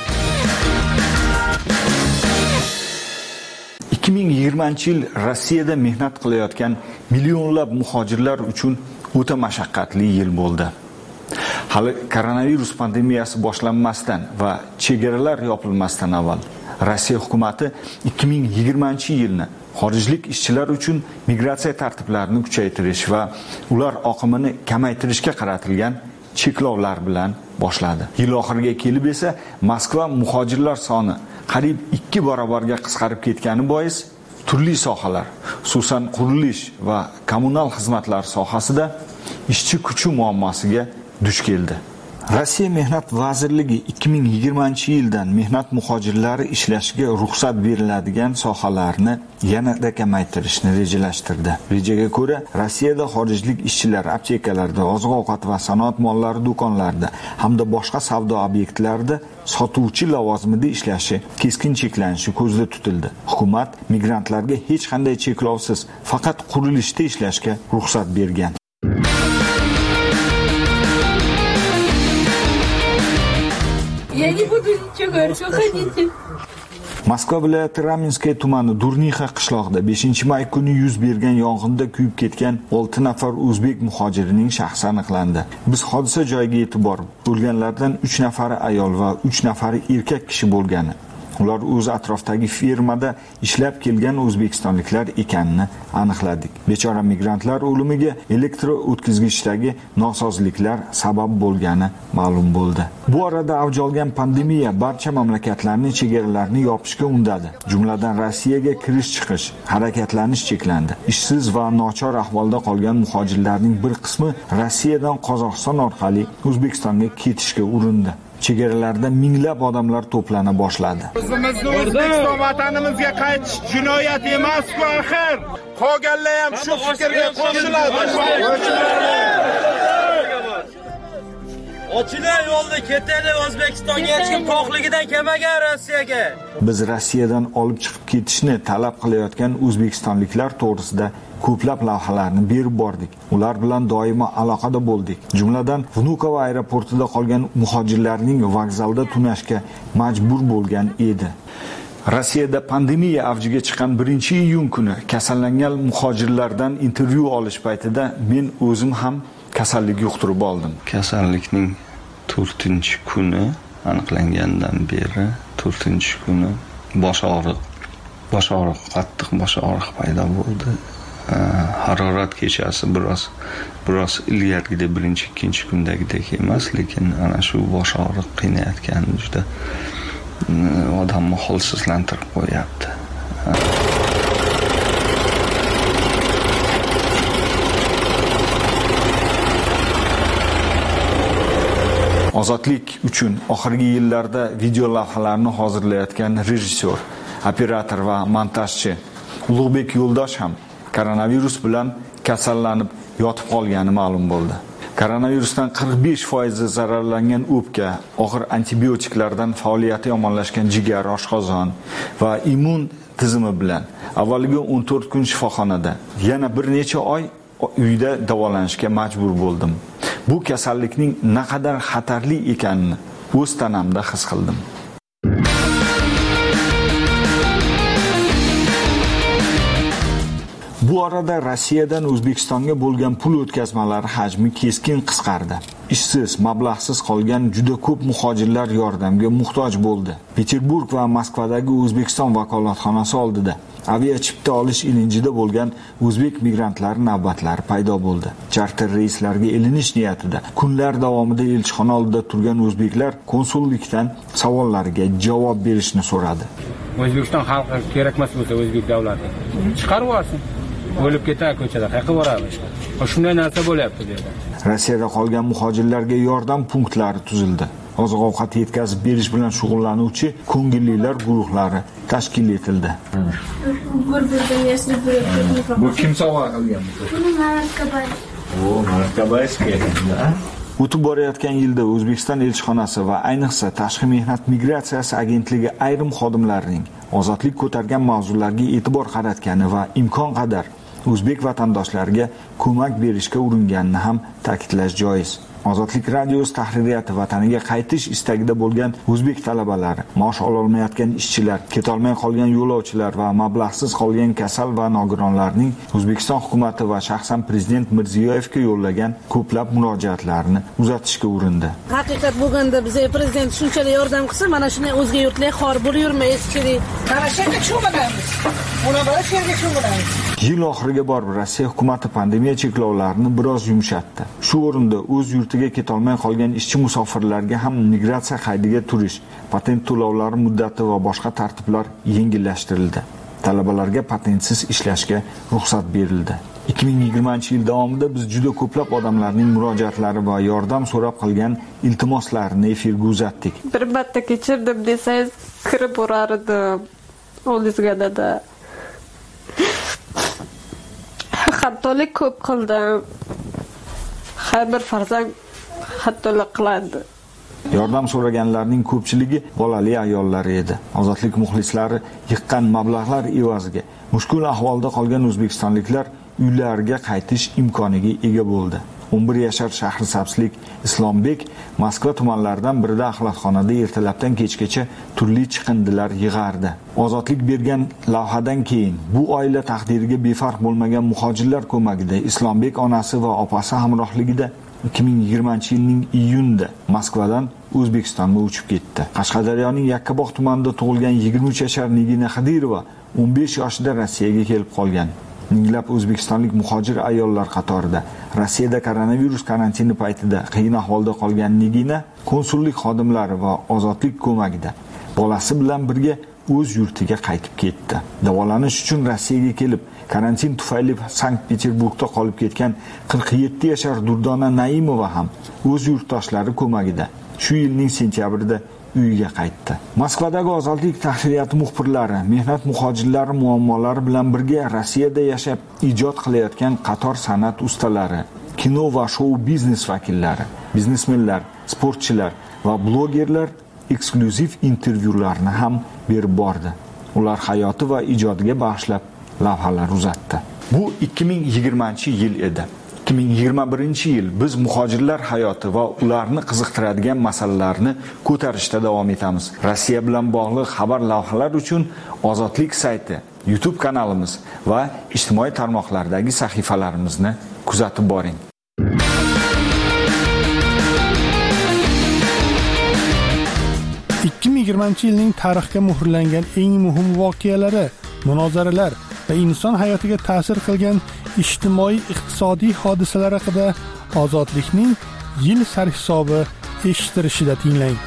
2020-yil Rossiyada mehnat qilayotgan millionlab muhojirlar uchun o'ta mashaqqatli yil bo'ldi. Hali koronavirus pandemiyasi boshlanmasdan va chegaralar yopilmasdan avval Rossiya hukumatı 2020-yilni xorijlik ishchilar uchun migratsiya tartiblarini kuchaytirish va ular oqimini kamaytirishga qaratilgan cheklovlar bilan boshladi. Yil oxiriga kelib esa Moskva muhojirlar soni qariyb 2 barobarga qisqarib ketgani bois turli sohalar, xususan qurilish va kommunal xizmatlar sohasida ishchi kuchi muammosiga duch keldi. Rossiya Mehnat vazirligi 2020-yildan mehnat muhojirlari ishlashiga ruxsat beriladigan sohalarni yanada kamaytirishni rejalashtirdi. Rejaga ko'ra, Rossiyada xorijlik ishchilar aptekalarda, oziq-ovqat va sanoat mollari do'konlarida hamda boshqa savdo obyektlarida sotuvchi lavozimida ishlashi keskin cheklanishi ko'zda tutildi. Hukumat migrantlarga hech qanday cheklovsiz faqat qurilishda ishlashga ruxsat bergan. Я не буду ничего говорить, уходите. Moskva viloyati Raminskaya tumani Durnixa qishlog'ida 5-may kuni yuz bergan yong'inda kuyib ketgan 6 nafar o'zbek muhojirining shaxsi aniqlandi. Biz hodisa joyiga yetib borib, o'lganlardan 3 nafari ayol va 3 nafari erkak kishi bo'lgani, ular o'z atrofdagi fermada ishlab kelgan o'zbekistonliklar ekanini aniqladik. Bechora migrantlar o'limiga elektr o'tkazgichdagi nosozliklar sabab bo'lgani ma'lum bo'ldi. Bu orada avj olgan pandemiya barcha mamlakatlarning chegaralarini yopishga undadi. Jumladan Rossiyaga kirish-chiqish, harakatlanish cheklandi. Ishsiz va nochor ahvolda qolgan muhojirlarning bir qismi Rossiyadan Qozog'iston orqali O'zbekistonga ketishga urindi. Chegaralarda minglab odamlar to'plana boshladi. O'zimizni O'zbekiston vatanimizga qaytish jinoyat emas-ku axir. Qolganlar ham shu fikrga qo'shiladi. Ochinglar yo'lni ketaylik, O'zbekistonga hech kim to'qligidan kelmagan Rossiyaga. Biz Rossiyadan olib chiqib ketishni talab qilayotgan o'zbekistonliklar to'g'risida ko'plab lavhalarni berib bordik. Ular bilan doimo aloqada bo'ldik. Jumladan, Vnukovo aeroportida qolgan muhojirlarning vokzalda tunashga majbur bo'lgan edi. Rossiyada pandemiya avjiga chiqqan 1-iyun kuni kasallangan muhojirlardan intervyu olish paytida men o'zim ham kasallik yuqtirib oldim. Kasallikning 4-kuni aniqlangandan beri 4-kuni bosh og'riq, qattiq bosh og'riq paydo bo'ldi. Harorat kechasi biroz ilgarigidek 1-2 kundagidek emas, lekin ana shu bosh og'riq qiynayotgani juda odamni holsizlantirib qo'yapti. Ozodlik uchun oxirgi yillarda video lavhalarni hozirlayotgan rejissyor, operator va montajchi Ulug'bek Yo'ldosh ham koronavirus bilan kasallanib yotib qolgani ma'lum bo'ldi. Koronavirusdan 45% zararlangan o'pka, og'ir antibiotiklardan faoliyati yomonlashgan jigar, oshqozon va immun tizimi bilan avvaliga 14 kun shifoxonada, yana bir necha oy uyda davolanishga majbur bo'ldim. Bu kasallikning naqadar xatarli ekanini o'z tanamda his qildim. Bu orada Rossiyadan O'zbekistonga bo'lgan pul o'tkazmalari hajmi keskin qisqardi. Ishsiz, mablag'siz qolgan juda ko'p muhojirlar yordamga muhtoj bo'ldi. Peterburg va Moskvadagi O'zbekiston vakolatxonasi oldida aviachipta olish ilinjida bo'lgan o'zbek migrantlar navbatlari paydo bo'ldi. Charter reyslarga ilinish niyatida kunlar davomida elchixona oldida turgan o'zbeklar konsullikdan savollariga javob berishni so'radi. O'zbekiston xalqi kerak emas bo'lsa o'zbek davlati chiqarib yuborsin. O'lib ketadi ko'chada, qayerga boramiz? Shunday narsa bo'lyapti bu yerda. Rossiyada qolgan muhojirlarga yordam punktlari tuzildi. Oziq-ovqat yetkazib berish bilan shug'ullanuvchi ko'ngillilar guruhlari tashkil etildi. Bu kim sovg'a qilgan? O'tib borayotgan yilda O'zbekiston elchixonasi va ayniqsa Tashqi mehnat migratsiyasi agentligi ayrim xodimlarining ozodlik ko'targan mavzularga e'tibor qaratgani va imkon qadar o'zbek vatandoshlarga ko'mak berishga uringanini ham ta'kidlash joiz. Ozodlik radiosi tahririyati vataniga qaytish istagida bo'lgan o'zbek talabalari, maosh ololmayotgan ishchilar, ketolmay qolgan yo'lovchilar va mablag'siz qolgan kasal va nogironlarning O'zbekiston hukumatı va shaxsan prezident Mirziyoyevga yo'llagan ko'plab murojaatlarini uzatishga urindi. Haqiqat bo'lganda bizga prezident shunchalik yordam qilsa, mana shunday o'zga yurtlar xor bo'lib yurmaymiz kerak. Mana shunga shu bo'lamiz. Buni shunga shu bo'lamiz. Yil oxiriga borib Rossiya hukumatı pandemiya cheklovlarini biroz yumshatdi. Shu o'rinda o'z yurti yurtiga ketolmay qolgan ishchi musofirlarga ham migratsiya qaydiga turish, patent to'lovlari muddati va boshqa tartiblar yengillashtirildi. Talabalarga patentsiz ishlashga ruxsat berildi. 2020-yil davomida biz juda ko'plab odamlarning murojaatlari va yordam so'rab qilgan iltimoslarini efirga uzatdik. Bir marta kechirdim desangiz, kirib borar edim. O'zingizda xatolik ko'p qildim. Har bir farzand xatolik qiladi. Yordam so'raganlarning ko'pchiligi bolali ayollar edi. Ozodlik muxlislari yiqqan mablag'lar evaziga mushkul ahvolda qolgan o'zbekistonliklar uylariga qaytish imkoniga ega bo'ldi. 11 yashar Shahrisabzlik Islombek Moskva tumanlaridan birida axlatxonada ertalabdan kechgacha turli chiqindilar yig'ardi. Ozodlik bergan lavhadan keyin bu oila taqdiriga befarq bo'lmagan muhojirlar ko'magida Islombek onasi va opasi hamrohligida 2020-yilning iyunida Moskvadan O'zbekistonga uchib ketdi. Qashqadaryoning Yakkabog' tumanida tug'ilgan 23 yashar Nigina Xidirova 15 yoshida Rossiyaga kelib qolgan. Minglab o'zbekistonlik muhojir ayollar qatorida Rossiyada koronavirus karantini paytida qiyin ahvolda qolgan Nigina konsullik xodimlari va ozodlik ko'magida bolasi bilan birga o'z yurtiga qaytib ketdi. Davolanish uchun Rossiyaga kelib, karantin tufayli Sankt-Peterburgda qolib ketgan 47 yashar Durdona Naimova ham o'z yurtdoshlari ko'magida shu yilning sentyabrida uyiga qaytdi. Moskvadagi ozodlik tahririyati muxbirlari mehnat muhojirlari muammolari bilan birga Rossiyada yashab ijod qilayotgan qator san'at ustalari, kino va shou biznes vakillari, biznesmenlar, sportchilar va blogerlar eksklyuziv intervyularni ham berib bordi. Ular hayoti va ijodiga bag'ishlab lavhalar uzatdi. Bu 2020-yil edi. 2021-yil biz muhojirlar hayoti va ularni qiziqtiradigan masalalarni ko'tarishda davom etamiz. Rossiya bilan bog'liq xabar lavhalar uchun Ozodlik sayti, YouTube kanalimiz va ijtimoiy tarmoqlardagi sahifalarimizni kuzatib boring. yilning tarixga muhrlangan eng muhim voqealari, munozaralar va inson hayotiga ta'sir qilgan ijtimoiy-iqtisodiy hodisalar haqida Ozodlikning yil sarhisobi eshittirishida tinglang.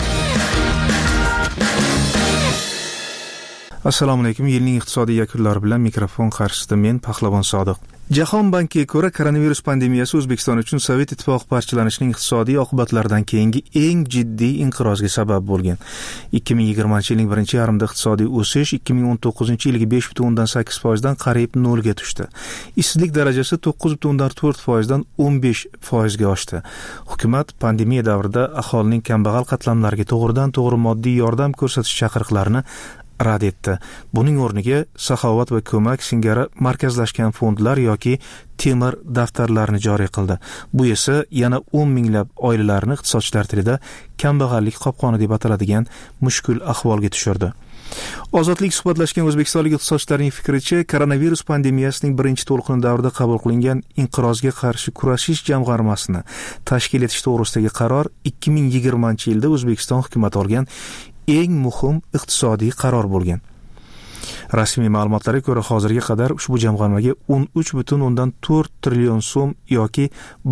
Assalomu alaykum. Yilning iqtisodiy yakunlari bilan mikrofon qarshisida men Pahlavon Sodiq. Jahon bankiga ko'ra, koronavirus pandemiyasi O'zbekiston uchun Sovet ittifoqi parchalanishining iqtisodiy oqibatlaridan keyingi eng jiddiy inqirozga sabab bo'lgan. 2020-yilning birinchi yarmida iqtisodiy o'sish 2019-yilgi 5.8% dan qariyb 0 ga tushdi. Ishsizlik darajasi 9.4% dan 15% ga oshdi. Hukumat pandemiya davrida aholining kambag'al qatlamlariga to'g'ridan-to'g'ri moddiy yordam ko'rsatish chaqiriqlarini rad etdi. Buning o'rniga saxovat va ko'mak singari markazlashgan fondlar yoki temir daftarlarni joriy qildi. Bu esa yana 10 minglab oilalarni iqtisodchilar tilida kambag'allik qopqoni deb ataladigan mushkul ahvolga tushirdi. Ozodlik suhbatlashgan o'zbekistonlik iqtisodchilarning fikricha, koronavirus pandemiyasining birinchi to'lqini davrida qabul qilingan inqirozga qarshi kurashish jamg'armasini tashkil etish to'g'risidagi qaror 2020-yilda O'zbekiston hukumati olgan eng muhim iqtisodiy qaror bo'lgan. Rasmiy ma'lumotlarga ko'ra, hozirga qadar ushbu jamg'armaga 13.4 trillion so'm yoki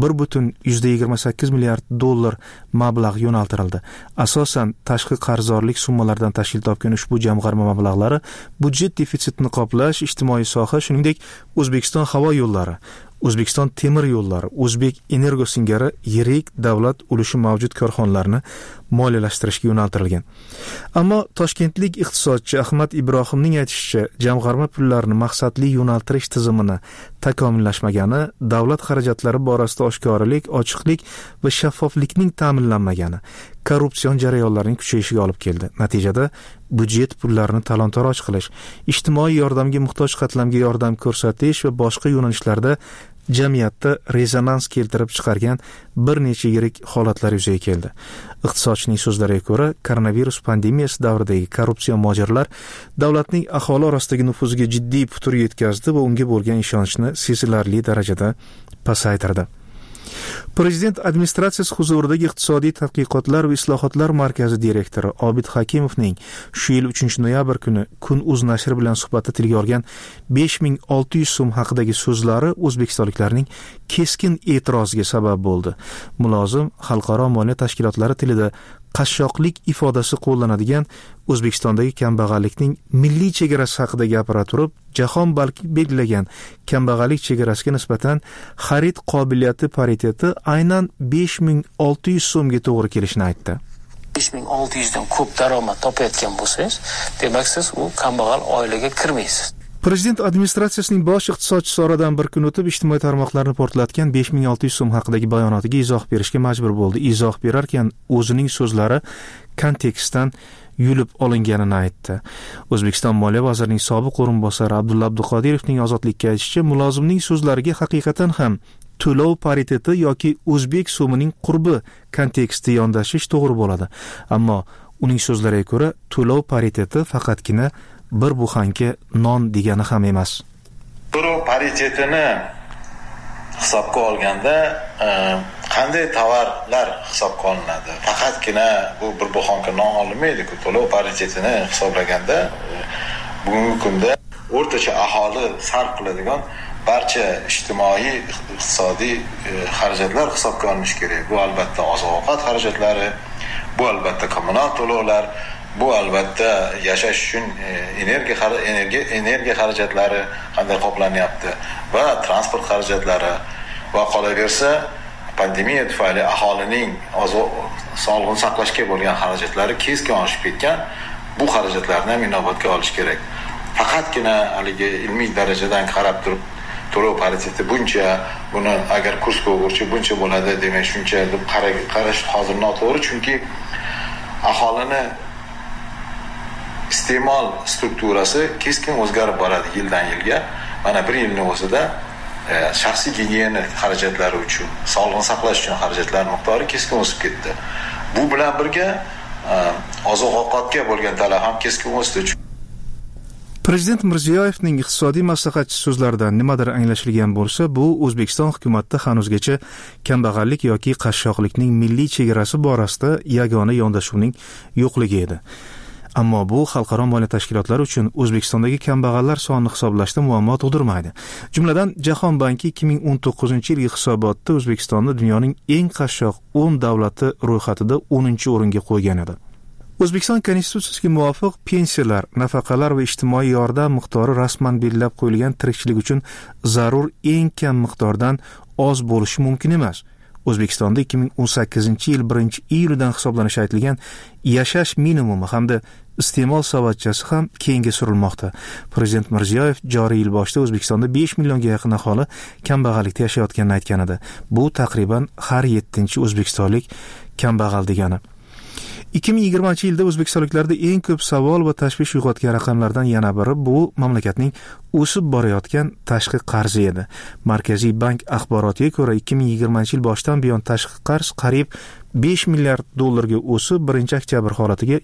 1.28 milliard dollar mablag' yo'naltirildi. Asosan tashqi qarzdorlik summalaridan tashkil topgan ushbu jamg'arma mablag'lari budjet defitsitini qoplash, ijtimoiy soha, shuningdek O'zbekiston havo yo'llari, O'zbekiston temir yo'llari, O'zbek Energo singari yirik davlat ulushi mavjud korxonalarni moliyalashtirishga yo'naltirilgan. Ammo toshkentlik iqtisodchi Ahmad Ibrohimning aytishicha, jamg'arma pullarini maqsadli yo'naltirish tizimini takomillashmagani, davlat xarajatlari borasida oshkoralik, ochiqlik va shaffoflikning ta'minlanmagani korrupsion jarayonlarning kuchayishiga olib keldi. Natijada budjet pullarini talon-taroj qilish, ijtimoiy yordamga muhtoj qatlamga yordam ko'rsatish va boshqa yo'nalishlarda jamiyatda rezonans keltirib chiqargan bir necha yirik holatlar yuzaga keldi. Iqtisodchining so'zlariga ko'ra, koronavirus pandemiyasi davridagi korrupsion mojarolar davlatning aholi orasidagi nufuziga jiddiy putur yetkazdi va unga bo'lgan ishonchni sezilarli darajada pasaytirdi. Prezident administratsiyasi huzuridagi iqtisodiy tadqiqotlar va islohotlar markazi direktori Obid Hakimovning shu yil 3-noyabr kuni Kun.uz nashri bilan suhbatda tilga olgan 5600 so'm haqidagi so'zlari o'zbekistonliklarning keskin e'tiroziga sabab bo'ldi. Mulozim xalqaro moliya tashkilotlari tilida qashshoqlik ifodasi qo'llanadigan O'zbekistondagi kambag'allikning milliy chegarasi haqida gapira turib, jahon balki belgilagan kambag'allik chegarasiga nisbatan xarid qobiliyati pariteti aynan 5600 so'mga to'g'ri kelishini aytdi. 5600 dan ko'p daromad topayotgan bo'lsangiz, demak siz u kambag'al oilaga kirmaysiz. Prezident administratsiyasining bosh iqtisodchisi oradan bir kun o'tib ijtimoiy tarmoqlarni portlatgan 5600 so'm haqidagi bayonotiga izoh berishga majbur bo'ldi. Izoh berarkan o'zining so'zlari kontekstdan yulib olinganini aytdi. O'zbekiston Moliya vazirining sobiq o'rinbosari Abdulla Abduqodirovning ozodlikka aytishicha, mulozimning so'zlariga haqiqatan ham to'lov pariteti yoki o'zbek so'mining qurbi konteksti yondashish to'g'ri bo'ladi. Ammo uning so'zlariga ko'ra, to'lov pariteti faqatgina bir buxanka non degani ham emas. To'lov paritetini hisobga olganda qanday tovarlar hisobga olinadi? Faqatgina bu bir buxanka non olinmaydi-ku. To'lov paritetini hisoblaganda bugungi kunda o'rtacha aholi sarf qiladigan barcha ijtimoiy, iqtisodiy xarajatlar hisobga olinishi kerak. Bu albatta oziq-ovqat xarajatlari, bu albatta kommunal to'lovlar, bu albatta yashash uchun energiya xarajatlari qanday qoplanyapti va transport xarajatlari va qolaversa pandemiya tufayli aholining sog'liqni saqlashga bo'lgan xarajatlari keskin oshib ketgan. Bu xarajatlarni ham inobatga olish kerak. Faqatgina haligi ilmiy darajadan qarab turib to'lov pariteti buncha, buni agar kursga o'rchi buncha bo'ladi demak shuncha deb qarash hozir noto'g'ri, chunki aholini iste'mol strukturasi keskin o'zgarib boradi yildan yilga. Mana bir yilning o'zida shaxsiy gigiyena xarajatlari uchun, sog'liqni saqlash uchun xarajatlar miqdori keskin o'sib ketdi. Bu bilan birga oziq-ovqatga bo'lgan talab ham keskin o'sdi. Prezident Mirziyoyevning iqtisodiy maslahatchi so'zlaridan nimadir anglashilgan bo'lsa, bu O'zbekiston hukumatida hanuzgacha kambag'allik yoki qashshoqlikning milliy chegarasi borasida yagona yondashuvning yo'qligi edi. Ammo bu xalqaro moliya tashkilotlari uchun O'zbekistondagi kambag'allar sonini hisoblashda muammo tug'dirmaydi. Jumladan, Jahon banki 2019-yilgi hisobotda O'zbekistonni dunyoning eng qashshoq 10 davlati ro'yxatida 10-o'ringa qo'ygan edi. O'zbekiston konstitutsiyasiga muvofiq pensiyalar, nafaqalar va ijtimoiy yordam miqdori rasman belgilab qo'yilgan tirikchilik uchun zarur eng kam miqdordan oz bo'lishi mumkin emas. O'zbekistonda 2018-yil 1-iyuldan hisoblanishi aytilgan yashash minimumi hamda iste'mol savatchasi ham keyinga surilmoqda. Prezident Mirziyoyev joriy yil boshida O'zbekistonda 5 millionga yaqin aholi kambag'allikda yashayotganini aytgan edi. Bu taqriban har 7-chi o'zbekistonlik kambag'al degani. 2020-yilda o'zbekistonliklarda eng ko'p savol va tashvish uyg'otgan raqamlardan yana biri bu mamlakatning o'sib borayotgan tashqi qarzi edi. Markaziy bank axborotiga ko'ra 2020-yil boshidan buyon tashqi qarz qariyb 5 milliard dollarga o'sib 1-oktyabr holatiga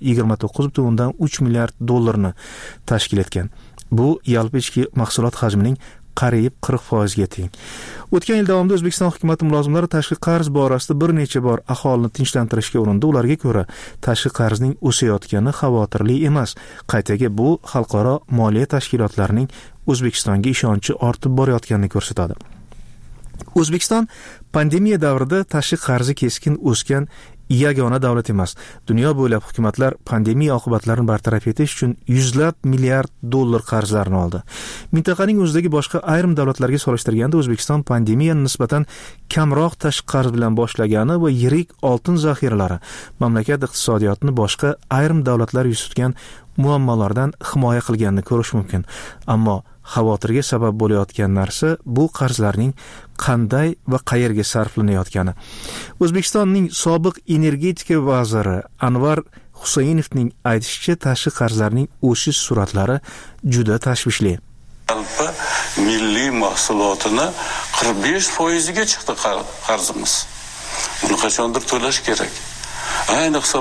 29,3 milliard dollarni tashkil etgan. Bu yalpi ichki mahsulot hajmining qariyb 40% ga teng. O'tgan yil davomida O'zbekiston hukumati mulozimlari tashqi qarz borasida bir necha bor aholini tinchlantirishga urindi. Ularga ko'ra, tashqi qarzning o'sayotgani xavotirli emas. Qaytaga bu xalqaro moliya tashkilotlarining O'zbekistonga ishonchi ortib borayotganini ko'rsatadi. O'zbekiston pandemiya davrida tashqi qarzi keskin o'sgan yagona davlat emas. Dunyo bo'ylab hukumatlar pandemiya oqibatlarini bartaraf etish uchun yuzlab milliard dollar qarzlarni oldi. Mintaqaning o'zidagi boshqa ayrim davlatlarga solishtirganda O'zbekiston pandemiyani nisbatan kamroq tashqi qarz bilan boshlagani va yirik oltin zaxiralari mamlakat iqtisodiyotini boshqa ayrim davlatlar yuz tutgan muammolardan himoya qilganini ko'rish mumkin. Ammo xavotirga sabab bo'layotgan narsa bu qarzlarning qanday va qayerga sarflanayotgani. O'zbekistonning sobiq energetika vaziri Anvar Husaynovning aytishicha, tashqi qarzlarning o'sish sur'atlari juda tashvishli. Alba milliy mahsulotini 45% ga chiqdi qarzimiz. Buni qachondir to'lash kerak. Ayniqsa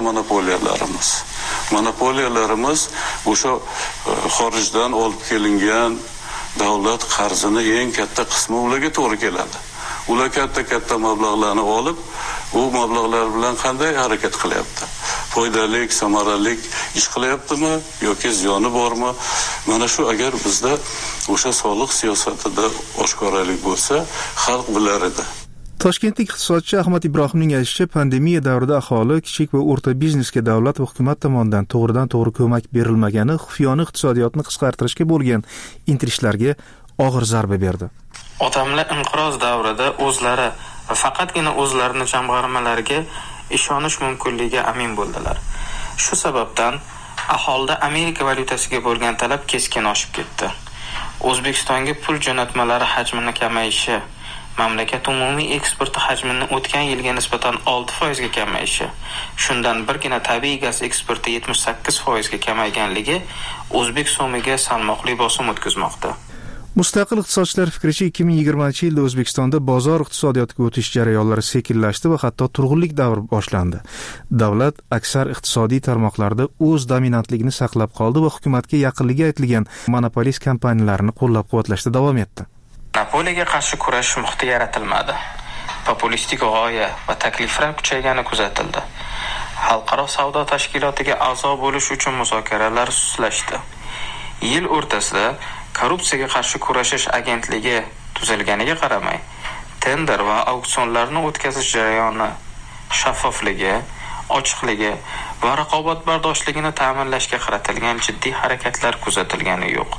monopoliyalarimiz o'sha xorijdan olib kelingan davlat qarzini eng katta qismi ularga to'g'ri keladi. ular katta mablag'larni olib, u mablag'lar bilan qanday harakat qilyapti? Foydali, samarali ish qilyaptimi yoki ziyoni bormi? Mana shu agar bizda o'sha soliq siyosatida oshkoralik bo'lsa, xalq bilar edi. Toshkentlik iqtisodchi Ahmad Ibrohimning aytishicha, pandemiya davrida aholi, kichik va o'rta biznesga davlat va hukumat tomonidan to'g'ridan-to'g'ri ko'mak berilmagani xufiyona iqtisodiyotni qisqartirishga bo'lgan intilishlarga og'ir zarba berdi. Odamlar inqiroz davrida o'zlari va faqatgina o'zlarini jamg'armalariga ishonish mumkinligiga amin bo'ldilar. Shu sababdan aholida Amerika valyutasiga bo'lgan talab keskin oshib ketdi. O'zbekistonga pul jo'natmalari hajmini kamayishi, mamlakat umumiy eksporti hajmini o'tgan yilga nisbatan 6% ga kamayishi, shundan birgina tabiiy gaz eksporti 78% ga kamayganligi o'zbek so'miga salmoqli bosim o'tkazmoqda. Mustaqil iqtisodchilar fikricha 2020-yilda O'zbekistonda bozor iqtisodiyotiga o'tish jarayonlari sekinlashdi va hatto turg'unlik davri boshlandi. Davlat aksar iqtisodiy tarmoqlarda o'z dominantligini saqlab qoldi va hukumatga yaqinligi aytilgan monopolist kompaniyalarni qo'llab-quvvatlashda davom etdi. Monopoliyaga qarshi kurash muhiti yaratilmadi. Populistik g'oya va takliflar kuchaygani kuzatildi. Xalqaro savdo tashkilotiga a'zo bo'lish uchun muzokaralar sustlashdi. Yil o'rtasida korrupsiyaga qarshi kurashish agentligi tuzilganiga qaramay, tender va auksionlarni o'tkazish jarayoni shaffofligi, ochiqligi va raqobatbardoshligini ta'minlashga qaratilgan jiddiy harakatlar kuzatilgani yo'q.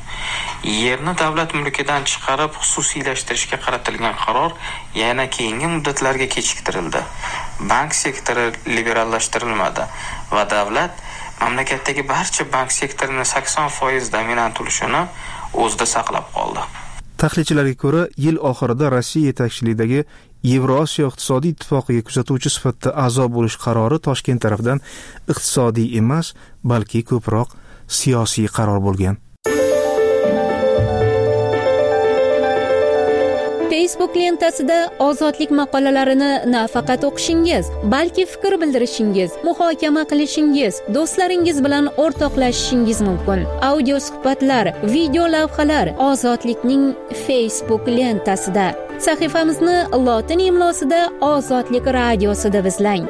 Yerni davlat mulkidan chiqarib xususiylashtirishga qaratilgan qaror yana keyingi muddatlarga kechiktirildi. Bank sektori liberallashtirilmadi va davlat mamlakatdagi barcha bank sektorining 80% dominant ulushini o'zida saqlab qoldi. Tahlilchilarga ko'ra, yil oxirida Rossiya yetakchiligidagi Yevrosiyo iqtisodiy ittifoqiga kuzatuvchi sifatida a'zo bo'lish qarori Toshkent tomonidan iqtisodiy emas, balki ko'proq siyosiy qaror bo'lgan. Facebook lentasida ozodlik maqolalarini nafaqat o'qishingiz, balki fikr bildirishingiz, muhokama qilishingiz, do'stlaringiz bilan o'rtoqlashishingiz mumkin. Audio suhbatlar, video lavhalar Ozodlikning Facebook lentasida. Sahifamizni lotin imlosida Ozodlik radiosi deb izlang.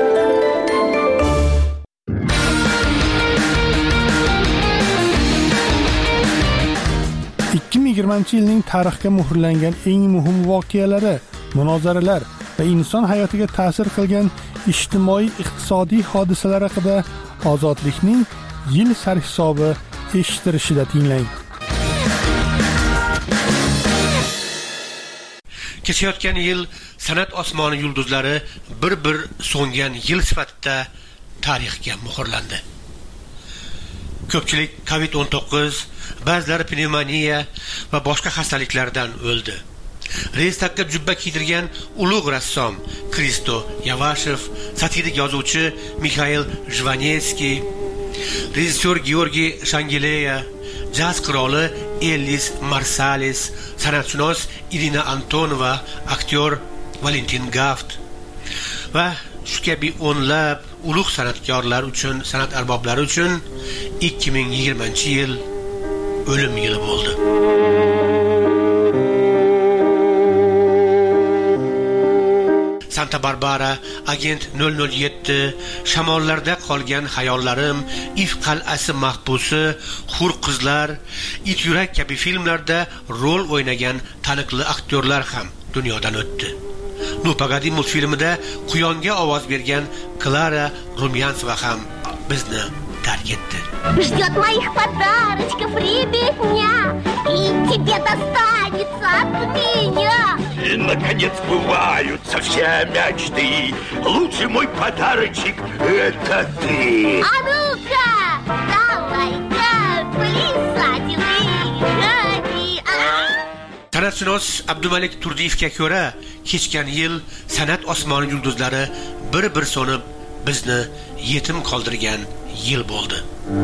2020-yilning tarixga muhrlangan eng muhim voqealari, munozaralar va inson hayotiga ta'sir qilgan ijtimoiy-iqtisodiy hodisalar haqida Ozodlikning yil sarhisobi eshittirishida tinglang. Kechayotgan yil san'at osmoni yulduzlari bir so'ngan yil sifatida tarixga muhrlandi. Ko'pchilik COVID-19, ba'zilari pnevmoniya va boshqa xastaliklardan o'ldi. Reystakka jubba kiydirgan ulug' rassom Kristo Yavashev, satirik yozuvchi Mikhail Jvanetskiy, rejissyor Georgiy Shangeleya, jaz qiroli Ellis Marsalis, san'atshunos Irina Antonova, aktyor Valentin Gaft va shu kabi o'nlab ulug' san'atkorlar uchun, san'at arboblari uchun 2020-yil o'lim yili bo'ldi. Santa Barbara, Agent 007, Shamollarda qolgan hayollarim, If qal'asi mahbusi, Hur qizlar, It yurak kabi filmlarda rol o'ynagan taniqli aktyorlar ham dunyodan o'tdi. Nu Pagadi multfilmida Quyonga ovoz bergan Klara Rumyantsova ham bizni tark etdi. Ждет моих подарочков ребятня, и тебе достанется от меня. И, наконец, сбываются все мечты. Лучший мой подарочек — это ты. А ну-ка, давай-ка, плясать выходи. San'atshunos Abdumalik Turdiyevga ko'ra, kechgan yil san'at osmoni yulduzlari bir so'nib bizni yetim qoldirgan yil bo'ldi.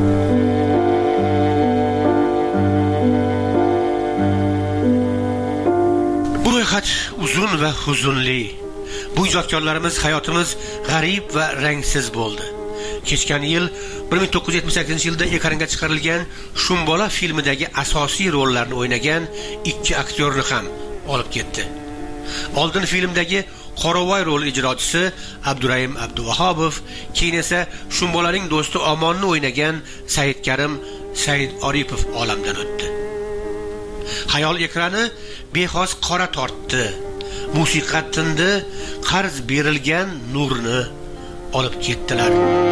Bu ro'yxat uzun va huzunli. Bu ijodkorlarimiz hayotimiz g'arib va rangsiz bo'ldi. Kechgan yil 1978-yilda ekranga chiqarilgan Shumbola filmidagi asosiy rollarni o'ynagan ikki aktyorni ham olib ketdi. Oldin filmdagi Qoravoy rol ijrochisi Abdurahim Abduvahobov, keyin esa Shumbolaning do'sti Omonni o'ynagan Saidkarim Said Oripov olamdan o'tdi. Xayol ekrani bexos qora tortdi. Musiqa tindi, qarz berilgan nurni olib ketdilar.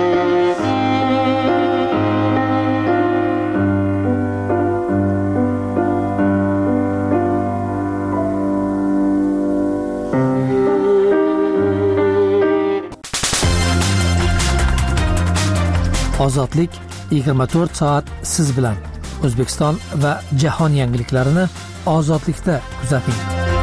Ozodlik 24 soat siz bilan. O'zbekiston va jahon yangiliklarini Ozodlikda kuzating.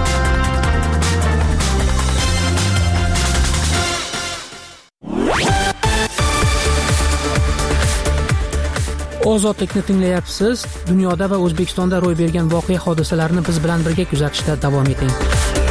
Ozodlikni tinglayapsiz. Dunyoda va O'zbekistonda ro'y bergan voqea hodisalarni biz bilan birga kuzatishda davom eting.